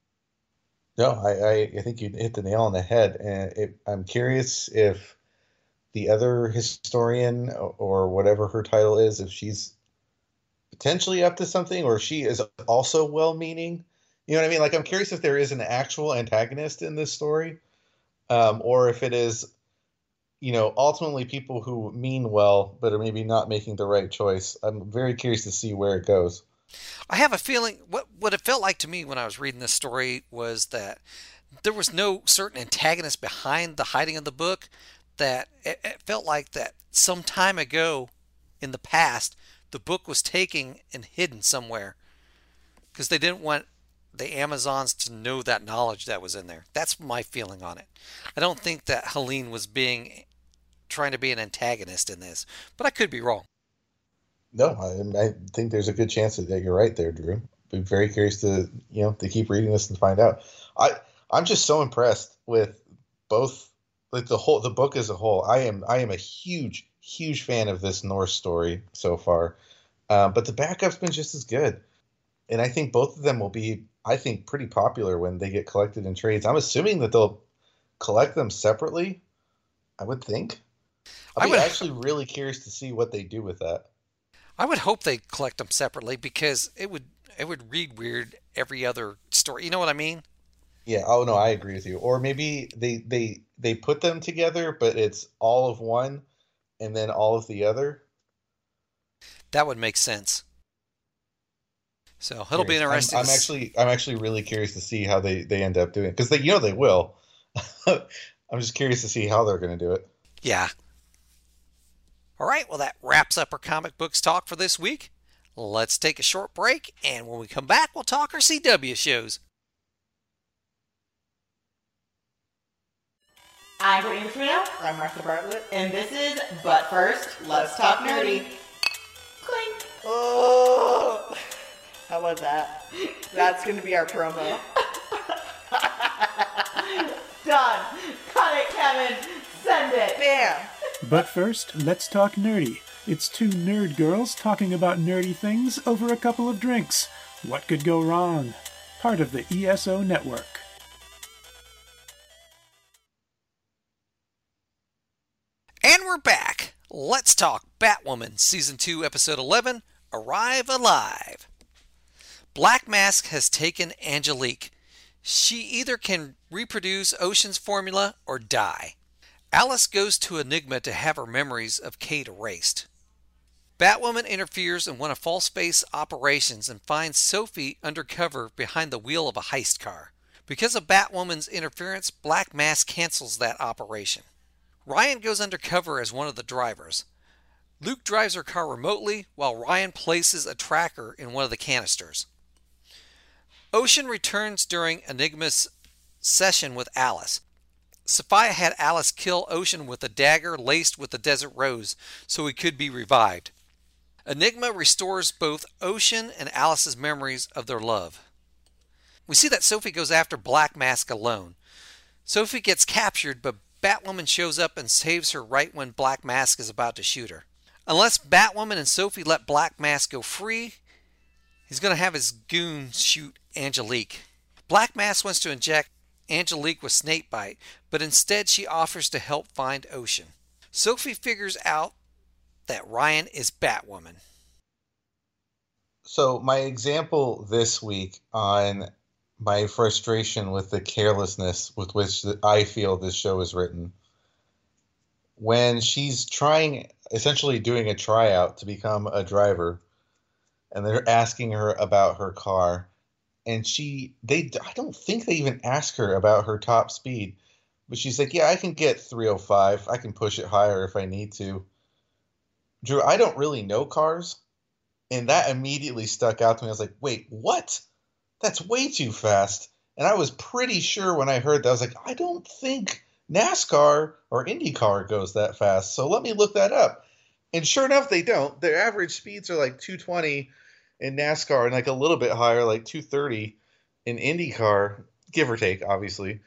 No, I, I, I think you hit the nail on the head. And it, I'm curious if the other historian or whatever her title is, if she's potentially up to something, or she is also well-meaning. You know what I mean? Like, I'm curious if there is an actual antagonist in this story, um, or if it is, you know, ultimately people who mean well but are maybe not making the right choice. I'm very curious to see where it goes. I have a feeling what what it felt like to me when I was reading this story was that there was no certain antagonist behind the hiding of the book. That it, it felt like that some time ago in the past, the book was taken and hidden somewhere because they didn't want the Amazons to know that knowledge that was in there. That's my feeling on it. I don't think that Helene was being trying to be an antagonist in this, but I could be wrong. No, I, I think there's a good chance that you're right there, Drew. Be very curious to you know to keep reading this and find out. I I'm just so impressed with both, like the whole the book as a whole. I am I am a huge huge fan of this Norse story so far, uh, but the backup's been just as good, and I think both of them will be I think pretty popular when they get collected in trades. I'm assuming that they'll collect them separately. I would think. I'll be I would, actually really curious to see what they do with that. I would hope they collect them separately because it would it would read weird every other story. You know what I mean? Yeah. Oh no, I agree with you. Or maybe they they they put them together, but it's all of one and then all of the other. That would make sense. So it'll be interesting. I'm, I'm actually I'm actually really curious to see how they, they end up doing it because they you know they will. I'm just curious to see how they're going to do it. Yeah. All right, well, that wraps up our comic books talk for this week. Let's take a short break, and when we come back, we'll talk our C W shows. I'm Brittany Matrino. I'm Martha Bartlett. And this is But First, Let's Talk Nerdy. Clink. Oh, how about that? That's going to be our promo. Done. Cut it, Kevin. Send it. Bam. But first, let's talk nerdy. It's two nerd girls talking about nerdy things over a couple of drinks. What could go wrong? Part of the E S O Network. And we're back. Let's talk Batwoman, Season two, Episode eleven, Arrive Alive. Black Mask has taken Angelique. She either can reproduce Ocean's formula or die. Alice goes to Enigma to have her memories of Kate erased. Batwoman interferes in one of False Face operations and finds Sophie undercover behind the wheel of a heist car. Because of Batwoman's interference, Black Mask cancels that operation. Ryan goes undercover as one of the drivers. Luke drives her car remotely while Ryan places a tracker in one of the canisters. Ocean returns during Enigma's session with Alice. Sophia had Alice kill Ocean with a dagger laced with the Desert Rose so he could be revived. Enigma restores both Ocean and Alice's memories of their love. We see that Sophie goes after Black Mask alone. Sophie gets captured, but Batwoman shows up and saves her right when Black Mask is about to shoot her. Unless Batwoman and Sophie let Black Mask go free, he's going to have his goons shoot Angelique. Black Mask wants to inject Angelique with snakebite, but instead she offers to help find Ocean. Sophie figures out that Ryan is Batwoman. So my example this week on my frustration with the carelessness with which I feel this show is written. When she's trying, essentially doing a tryout to become a driver, and they're asking her about her car, and she, they, I don't think they even ask her about her top speed, but she's like, yeah, I can get three oh five. I can push it higher if I need to. Drew, I don't really know cars, and that immediately stuck out to me. I was like, wait, what? That's way too fast. And I was pretty sure when I heard that, I was like, I don't think NASCAR or IndyCar goes that fast. So let me look that up. And sure enough, they don't. Their average speeds are like two twenty in NASCAR and like a little bit higher, like two thirty in IndyCar, give or take, obviously.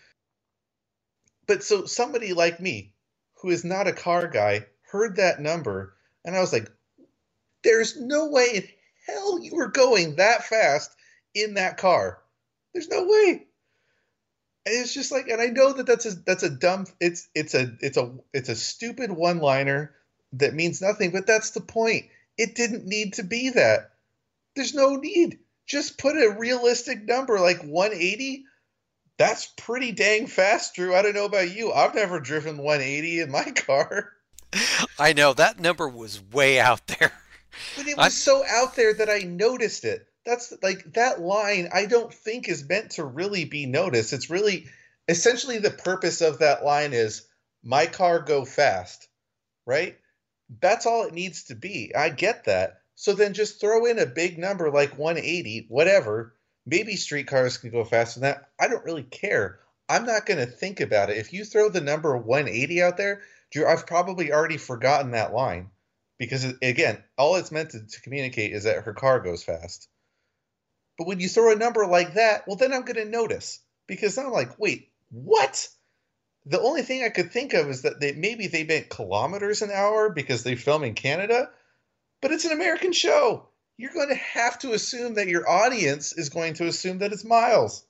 But so somebody like me, who is not a car guy, heard that number, and I was like, there's no way in hell you were going that fast in that car. There's no way. And it's just like, and I know that that's a that's a dumb it's it's a it's a it's a stupid one-liner that means nothing, but that's the point. It didn't need to be that. There's no need. Just put a realistic number like one eighty. That's pretty dang fast, Drew. I don't know about you. I've never driven one eighty in my car. I know that number was way out there. But it was I'm... so out there that I noticed it. That's like that line I don't think is meant to really be noticed. It's really essentially the purpose of that line is my car go fast, right? That's all it needs to be. I get that. So then just throw in a big number like one eighty, whatever. Maybe streetcars can go faster than that. I don't really care. I'm not going to think about it. If you throw the number one eighty out there, Drew, I've probably already forgotten that line. Because, again, all it's meant to, to communicate is that her car goes fast. But when you throw a number like that, well, then I'm going to notice. Because then I'm like, wait, what? The only thing I could think of is that they, maybe they meant kilometers an hour because they film in Canada. But it's an American show. You're going to have to assume that your audience is going to assume that it's miles.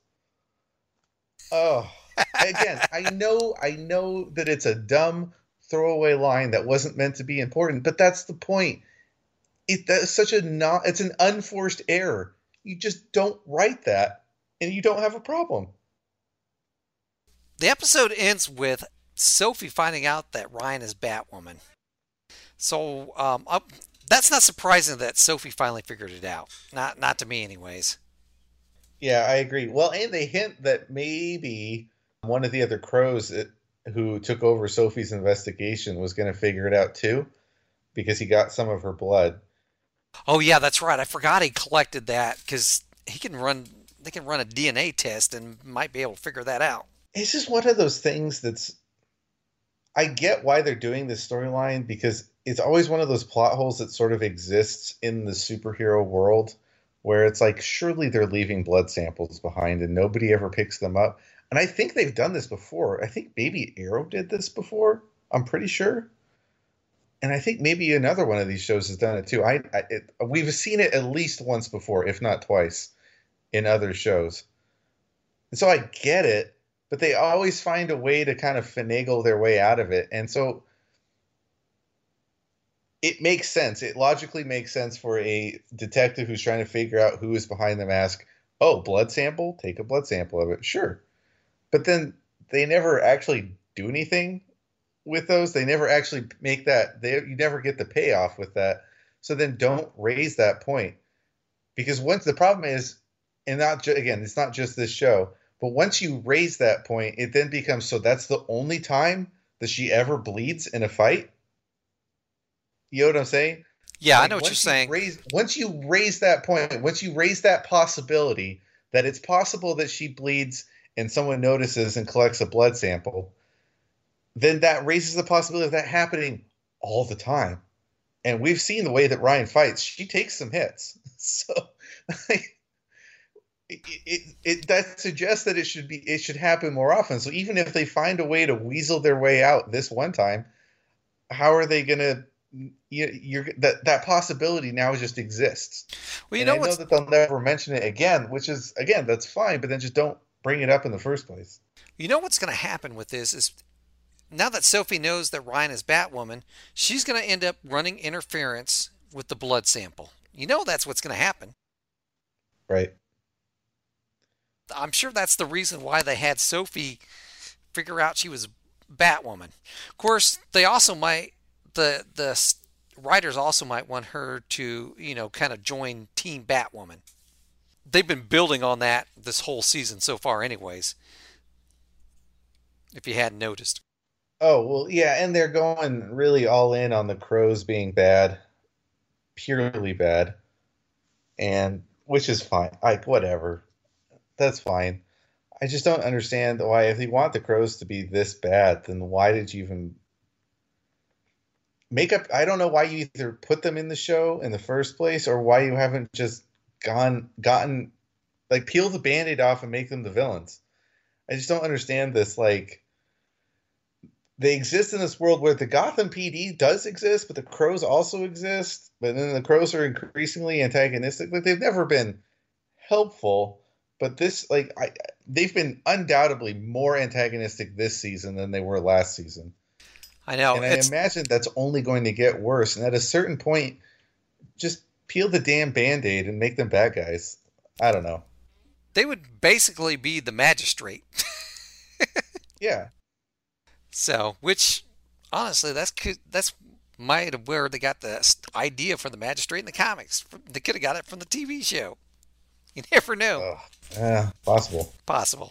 Oh, again, I know, I know that it's a dumb throwaway line that wasn't meant to be important, but that's the point. It that's such a not. It's an unforced error. You just don't write that, and you don't have a problem. The episode ends with Sophie finding out that Ryan is Batwoman. So um, uh, that's not surprising that Sophie finally figured it out. Not not to me, anyways. Yeah, I agree. Well, and they hint that maybe one of the other crows who took over Sophie's investigation, was going to figure it out too, because he got some of her blood. Oh yeah, that's right. I forgot he collected that, because he can run. They can run a D N A test and might be able to figure that out. It's just one of those things that's. I get why they're doing this storyline, because it's always one of those plot holes that sort of exists in the superhero world, where it's like, surely they're leaving blood samples behind and nobody ever picks them up. And I think they've done this before. I think maybe Arrow did this before. I'm pretty sure. And I think maybe another one of these shows has done it too. I, I it, we've seen it at least once before, if not twice, in other shows. And so I get it, but they always find a way to kind of finagle their way out of it. And so it makes sense. It logically makes sense for a detective who's trying to figure out who is behind the mask. Oh, blood sample? Take a blood sample of it. Sure. But then they never actually do anything with those. They never actually make that. They, you never get the payoff with that. So then don't raise that point. Because once the problem is, and not ju- again, it's not just this show, but once you raise that point, it then becomes, so that's the only time that she ever bleeds in a fight? You know what I'm saying? Yeah, like, I know what you're saying. Raise, once you raise that point, once you raise that possibility that it's possible that she bleeds and someone notices and collects a blood sample, then that raises the possibility of that happening all the time. And we've seen the way that Ryan fights. She takes some hits. So like, it, it, it, that suggests that it should be it should happen more often. So even if they find a way to weasel their way out this one time, how are they going to you, you're that that possibility now just exists. Well, you and know, I know that they'll never mention it again, which is again that's fine, but then just don't bring it up in the first place. You know what's going to happen with this is now that Sophie knows that Ryan is Batwoman, she's going to end up running interference with the blood sample. You know that's what's going to happen. Right. I'm sure that's the reason why they had Sophie figure out she was Batwoman. Of course, they also might the the writers also might want her to, you know, kind of join Team Batwoman. They've been building on that this whole season so far anyways, if you hadn't noticed. Oh, well, yeah, and they're going really all in on the Crows being bad, purely bad, and which is fine. Like, whatever. That's fine. I just don't understand why, if you want the Crows to be this bad, then why did you even make up? I don't know why you either put them in the show in the first place or why you haven't just gone, gotten, like, peel the Band-Aid off and make them the villains. I just don't understand this. Like, they exist in this world where the Gotham P D does exist, but the Crows also exist. But then the Crows are increasingly antagonistic. Like, they've never been helpful. But this, like, I, they've been undoubtedly more antagonistic this season than they were last season. I know. And I imagine that's only going to get worse. And at a certain point, just peel the damn Band-Aid and make them bad guys. I don't know. They would basically be the magistrate. Yeah. So, which, honestly, that's that's might have where they got the idea for the magistrate in the comics. They could have got it from the T V show. You never know. Oh, yeah, possible. Possible.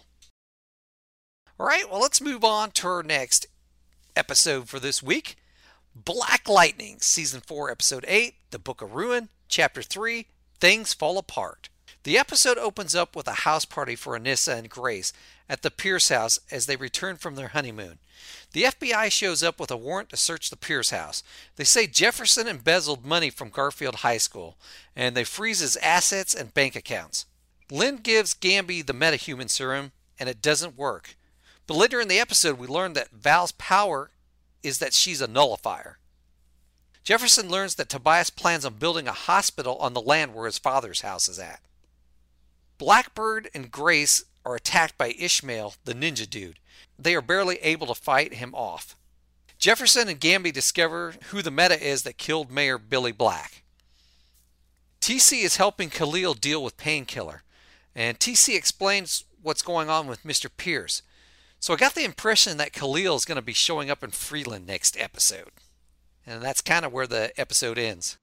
All right, well, let's move on to our next episode for this week. Black Lightning, Season four, Episode eight, The Book of Ruin, Chapter three, Things Fall Apart. The episode opens up with a house party for Anissa and Grace at the Pierce house as they return from their honeymoon. The F B I shows up with a warrant to search the Pierce house. They say Jefferson embezzled money from Garfield High School, and they freeze his assets and bank accounts. Lynn gives Gamby the metahuman serum, and it doesn't work. But later in the episode, we learn that Val's power is that she's a nullifier. Jefferson learns that Tobias plans on building a hospital on the land where his father's house is at. Blackbird and Grace are attacked by Ishmael, the ninja dude. They are barely able to fight him off. Jefferson and Gamby discover who the meta is that killed Mayor Billy Black. T C is helping Khalil deal with Painkiller, and T C explains what's going on with Mister Pierce. So I got the impression that Khalil is going to be showing up in Freeland next episode. And that's kind of where the episode ends.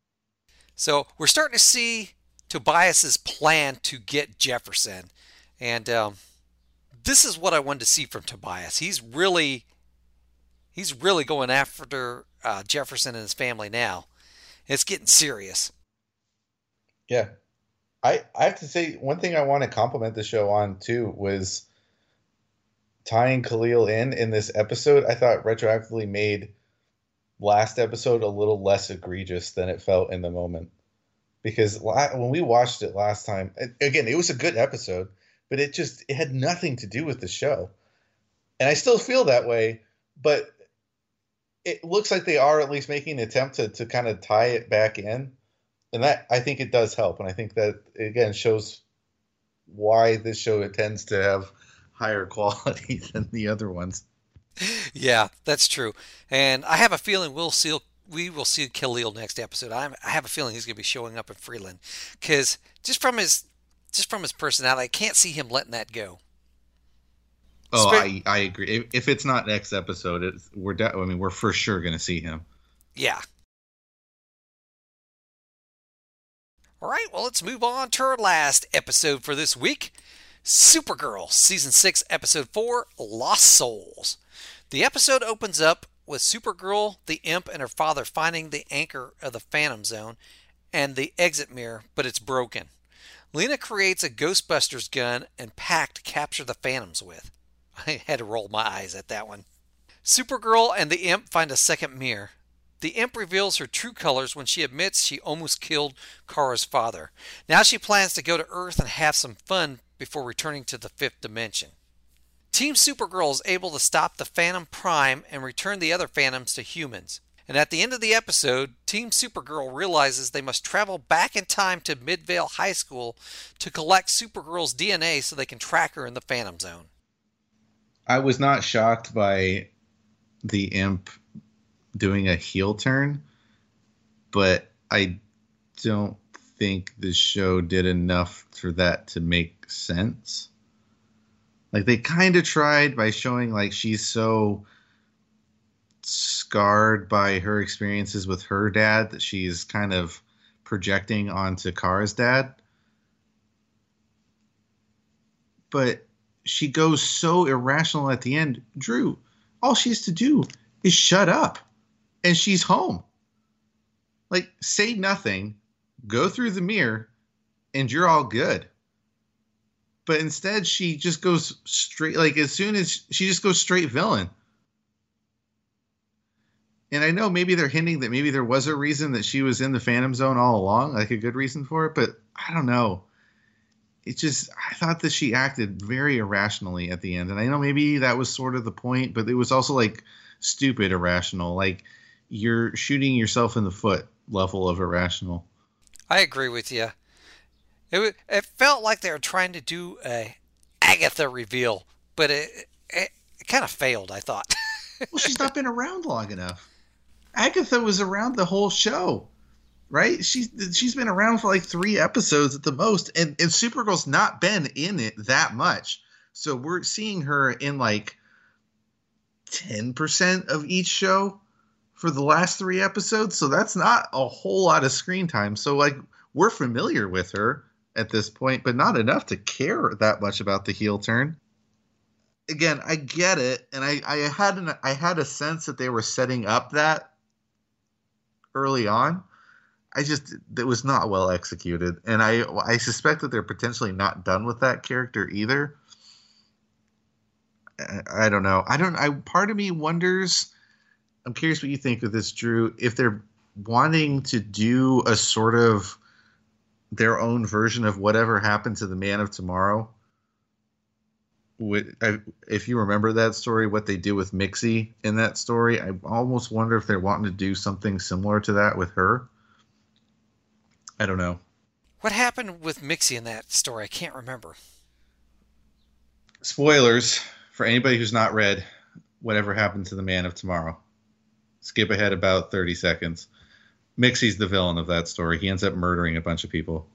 So we're starting to see Tobias's plan to get Jefferson. And um, this is what I wanted to see from Tobias. He's really, he's really going after uh, Jefferson and his family now. It's getting serious. Yeah. I, I have to say, one thing I want to compliment the show on, too, was tying Khalil in in this episode. I thought retroactively made last episode a little less egregious than it felt in the moment. Because when we watched it last time, again, it was a good episode, but it just it had nothing to do with the show. And I still feel that way, but it looks like they are at least making an attempt to, to kind of tie it back in. And that, I think it does help. And I think that, again, shows why this show tends to have higher quality than the other ones. Yeah, that's true. And I have a feeling we'll see, we will see Khalil next episode. I'm, I have a feeling he's going to be showing up in Freeland. Because just from his just from his personality, I can't see him letting that go. Oh, Spe- I, I agree. If, if it's not next episode, it's, we're de- I mean, we're for sure going to see him. Yeah. All right, well, let's move on to our last episode for this week. Supergirl, Season six, Episode four, Lost Souls. The episode opens up with Supergirl, the Imp, and her father finding the anchor of the Phantom Zone and the exit mirror, but it's broken. Lena creates a Ghostbusters gun and pack to capture the Phantoms with. I had to roll my eyes at that one. Supergirl and the Imp find a second mirror. The Imp reveals her true colors when she admits she almost killed Kara's father. Now she plans to go to Earth and have some fun before returning to the fifth dimension. Team Supergirl is able to stop the Phantom Prime and return the other Phantoms to humans. And at the end of the episode, Team Supergirl realizes they must travel back in time to Midvale High School to collect Supergirl's D N A so they can track her in the Phantom Zone. I was not shocked by the Imp doing a heel turn, but I don't think the show did enough for that to make sense. Like, they kind of tried by showing like she's so scarred by her experiences with her dad that she's kind of projecting onto Kara's dad. But she goes so irrational at the end. Drew, all she has to do is shut up. And she's home. Like, say nothing, go through the mirror, and you're all good. But instead, she just goes straight, like, as soon as she just goes straight villain. And I know maybe they're hinting that maybe there was a reason that she was in the Phantom Zone all along, like a good reason for it, but I don't know. It just, I thought that she acted very irrationally at the end. And I know maybe that was sort of the point, but it was also, like, stupid irrational. Like, you're shooting yourself in the foot level of irrational. I agree with you. It it felt like they were trying to do a Agatha reveal, but it it, it kind of failed, I thought. Well, she's not been around long enough. Agatha was around the whole show, right? She's she's been around for like three episodes at the most, and, and Supergirl's not been in it that much. So we're seeing her in like ten percent of each show for the last three episodes, so that's not a whole lot of screen time. So, like, we're familiar with her at this point, but not enough to care that much about the heel turn. Again, I get it, and I, I had an I had a sense that they were setting up that early on. I just it was not well executed, and I I suspect that they're potentially not done with that character either. I, I don't know. I don't. I part of me wonders. I'm curious what you think of this, Drew. If they're wanting to do a sort of their own version of whatever happened to the Man of Tomorrow, if you remember that story, what they do with Mixie in that story, I almost wonder if they're wanting to do something similar to that with her. I don't know. What happened with Mixie in that story? I can't remember. Spoilers for anybody who's not read Whatever Happened to the Man of Tomorrow. Skip ahead about thirty seconds. Mixie's the villain of that story. He ends up murdering a bunch of people.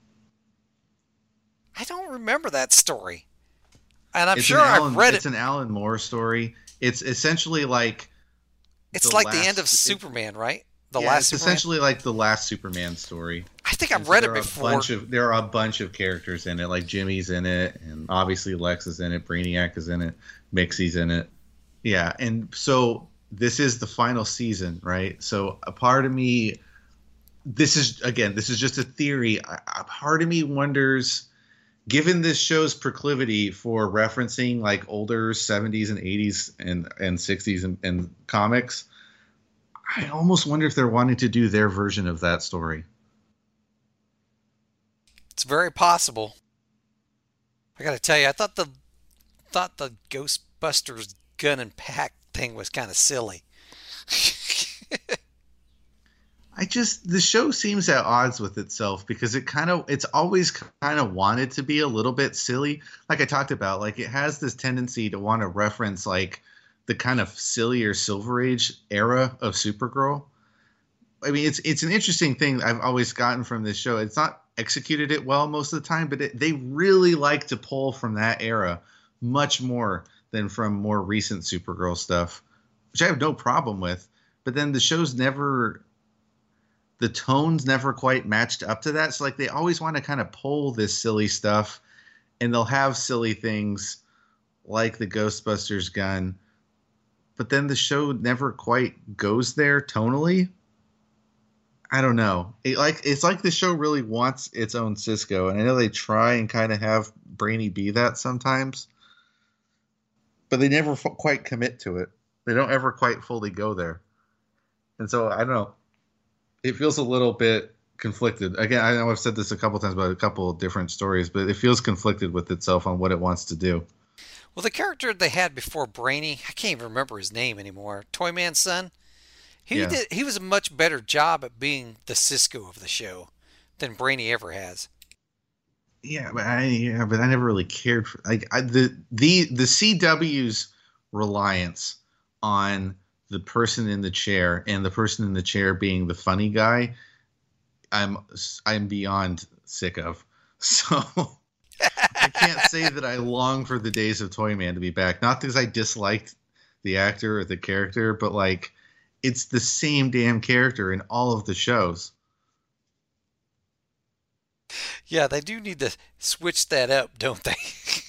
I don't remember that story. And I'm it's sure Alan, I've read it's it. It's an Alan Moore story. It's essentially like... It's the like last, the end of it, Superman, right? The yeah, last it's Superman? essentially like the last Superman story. I think I've so read there it are before. A bunch of, there are a bunch of characters in it, like Jimmy's in it, and obviously Lex is in it, Brainiac is in it, Mixie's in it. Yeah, and so this is the final season, right? So a part of me, this is, again, this is just a theory. A, a part of me wonders, given this show's proclivity for referencing like older seventies and eighties and, and sixties and, and comics, I almost wonder if they're wanting to do their version of that story. It's very possible. I got to tell you, I thought the thought the Ghostbusters gun and pack thing was kind of silly. I just, the show seems at odds with itself because it kind of, it's always kind of wanted to be a little bit silly. Like I talked about, like it has this tendency to want to reference like the kind of sillier Silver Age era of Supergirl. I mean, it's it's an interesting thing I've always gotten from this show. It's not executed it well most of the time, but it, they really like to pull from that era much more than from more recent Supergirl stuff, which I have no problem with. But then the show's never, the tones never quite matched up to that. So like they always want to kind of pull this silly stuff, and they'll have silly things like the Ghostbusters gun, but then the show never quite goes there tonally. I don't know. It like it's like the show really wants its own Cisco, and I know they try and kind of have Brainy be that sometimes, but they never f- quite commit to it. They don't ever quite fully go there, and so I don't know. It feels a little bit conflicted. Again, I know I've said this a couple times about a couple of different stories, but it feels conflicted with itself on what it wants to do. Well, the character they had before Brainy, I can't even remember his name anymore. Toyman's son. He Yeah. did. He was a much better job at being the Cisco of the show than Brainy ever has. Yeah, but I yeah, but I never really cared for like I, the the the C W's reliance on the person in the chair and the person in the chair being the funny guy. I'm I'm beyond sick of. So I can't say that I long for the days of Toyman to be back. Not because I disliked the actor or the character, but like it's the same damn character in all of the shows. Yeah, they do need to switch that up, don't they?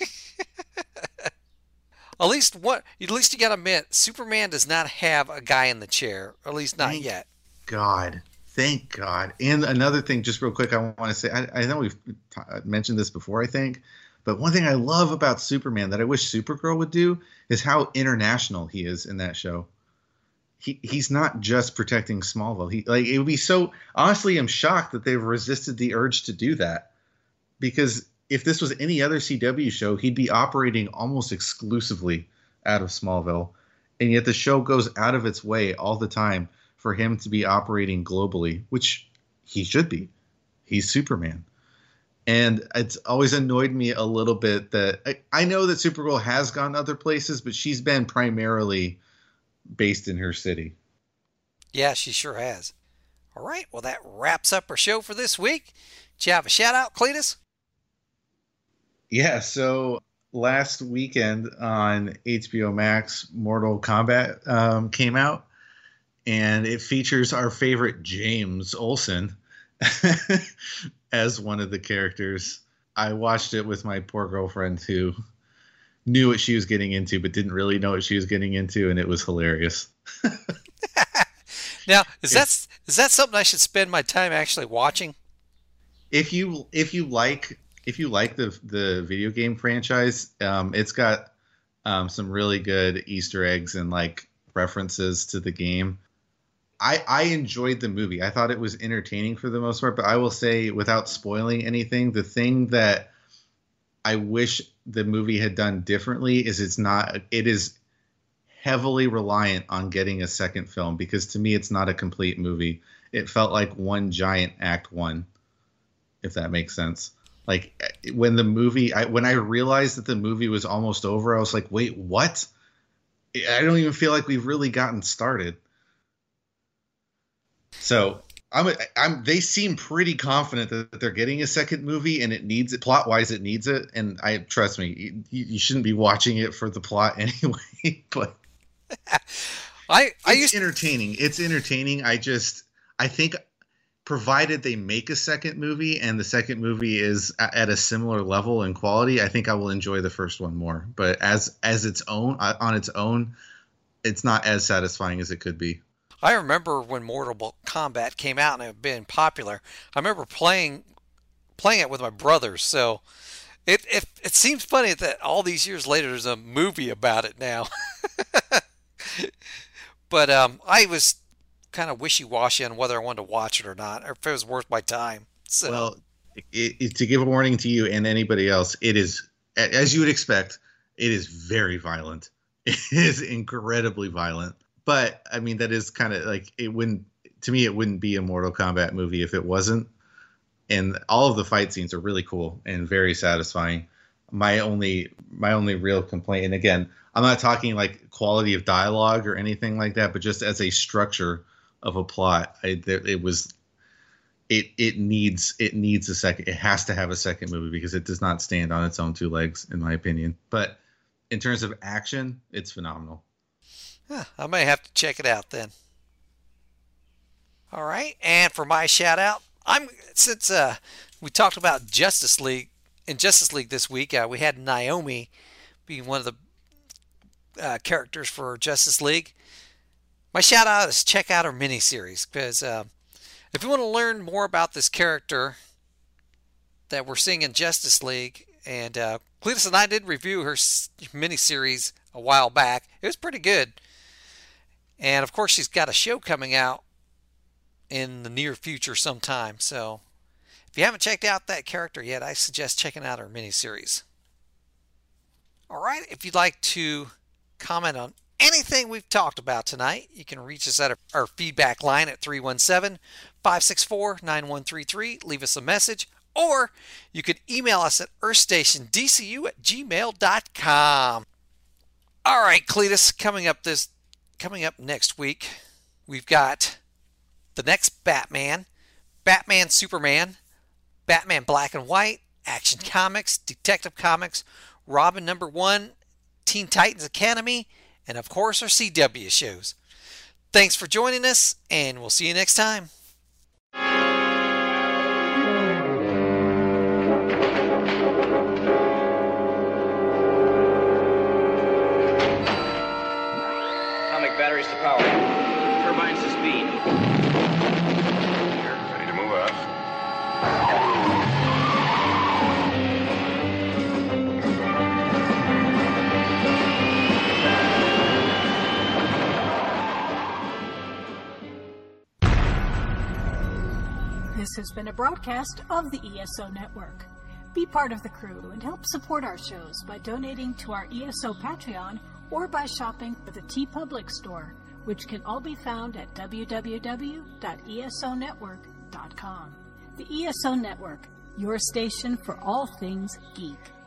At least what? At least you got to admit, Superman does not have a guy in the chair. Or at least not Thank yet. God, thank God. And another thing, just real quick, I want to say, I, I know we've t- mentioned this before, I think, but one thing I love about Superman that I wish Supergirl would do is how international he is in that show. He he's not just protecting Smallville. He like it would be so honestly, I'm shocked that they've resisted the urge to do that, because if this was any other C W show, he'd be operating almost exclusively out of Smallville, and yet the show goes out of its way all the time for him to be operating globally, which he should be. He's Superman. And it's always annoyed me a little bit that I, I know that Supergirl has gone other places, but she's been primarily based in her city. Yeah, she sure has. All right, well, that wraps up our show for this week. Do you have a shout out, Cletus? Yeah, so last weekend on H B O Max, Mortal Kombat um, came out, and it features our favorite James Olsen as one of the characters. I watched it with my poor girlfriend who knew what she was getting into, but didn't really know what she was getting into, and it was hilarious. Now, is that is that something I should spend my time actually watching? If you if you like if you like the the video game franchise, um, it's got um, some really good Easter eggs and like references to the game. I I enjoyed the movie. I thought it was entertaining for the most part, but I will say, without spoiling anything, the thing that I wish the movie had done differently is it's not it is heavily reliant on getting a second film, because to me it's not a complete movie. It felt like one giant act one, if that makes sense. Like when the movie I, when I realized that the movie was almost over, I was like, wait, what? I don't even feel like we've really gotten started. So I'm, I'm, they seem pretty confident that they're getting a second movie, and it needs it plot wise. It needs it. And I trust me, you, you shouldn't be watching it for the plot anyway, but I, I it's used entertaining. It's entertaining. I just, I think provided they make a second movie and the second movie is at a similar level in quality, I think I will enjoy the first one more. But as as its own on its own, it's not as satisfying as it could be. I remember when Mortal Kombat came out and it had been popular. I remember playing playing it with my brothers. So it it, it seems funny that all these years later there's a movie about it now. But um, I was kind of wishy-washy on whether I wanted to watch it or not, or if it was worth my time. So. Well, it, it, to give a warning to you and anybody else, it is, as you would expect, it is very violent. It is incredibly violent. But, I mean, that is kind of like, it wouldn't, to me, it wouldn't be a Mortal Kombat movie if it wasn't. And all of the fight scenes are really cool and very satisfying. My only, my only real complaint, and again, I'm not talking like quality of dialogue or anything like that, but just as a structure of a plot, I, there, it was, it it needs it needs a second. It has to have a second movie because it does not stand on its own two legs, in my opinion. But in terms of action, it's phenomenal. Huh, I may have to check it out then. All right, and for my shout out, I'm since uh, we talked about Justice League in Justice League this week, uh, we had Naomi being one of the uh, characters for Justice League. My shout out is check out her miniseries, because uh, if you want to learn more about this character that we're seeing in Justice League, and uh, Cletus and I did review her miniseries a while back. It was pretty good. And of course, she's got a show coming out in the near future sometime. So if you haven't checked out that character yet, I suggest checking out her miniseries. All right, if you'd like to comment on anything we've talked about tonight, you can reach us at our, our feedback line at three one seven, five six four, nine one three three. Leave us a message, or you can email us at earthstationdcu at gmail dot com. All right, Cletus, coming up this coming up next week, we've got the next Batman, Batman Superman, Batman Black and White, Action Comics, Detective Comics, Robin number one, Teen Titans Academy, and of course our C W shows. Thanks for joining us, and we'll see you next time. Atomic batteries to power. Turbines to speed. Here, ready to move out. This has been a broadcast of the E S O Network. Be part of the crew and help support our shows by donating to our E S O Patreon or by shopping at the TeePublic store, which can all be found at w w w dot e s o network dot com. The E S O Network, your station for all things geek.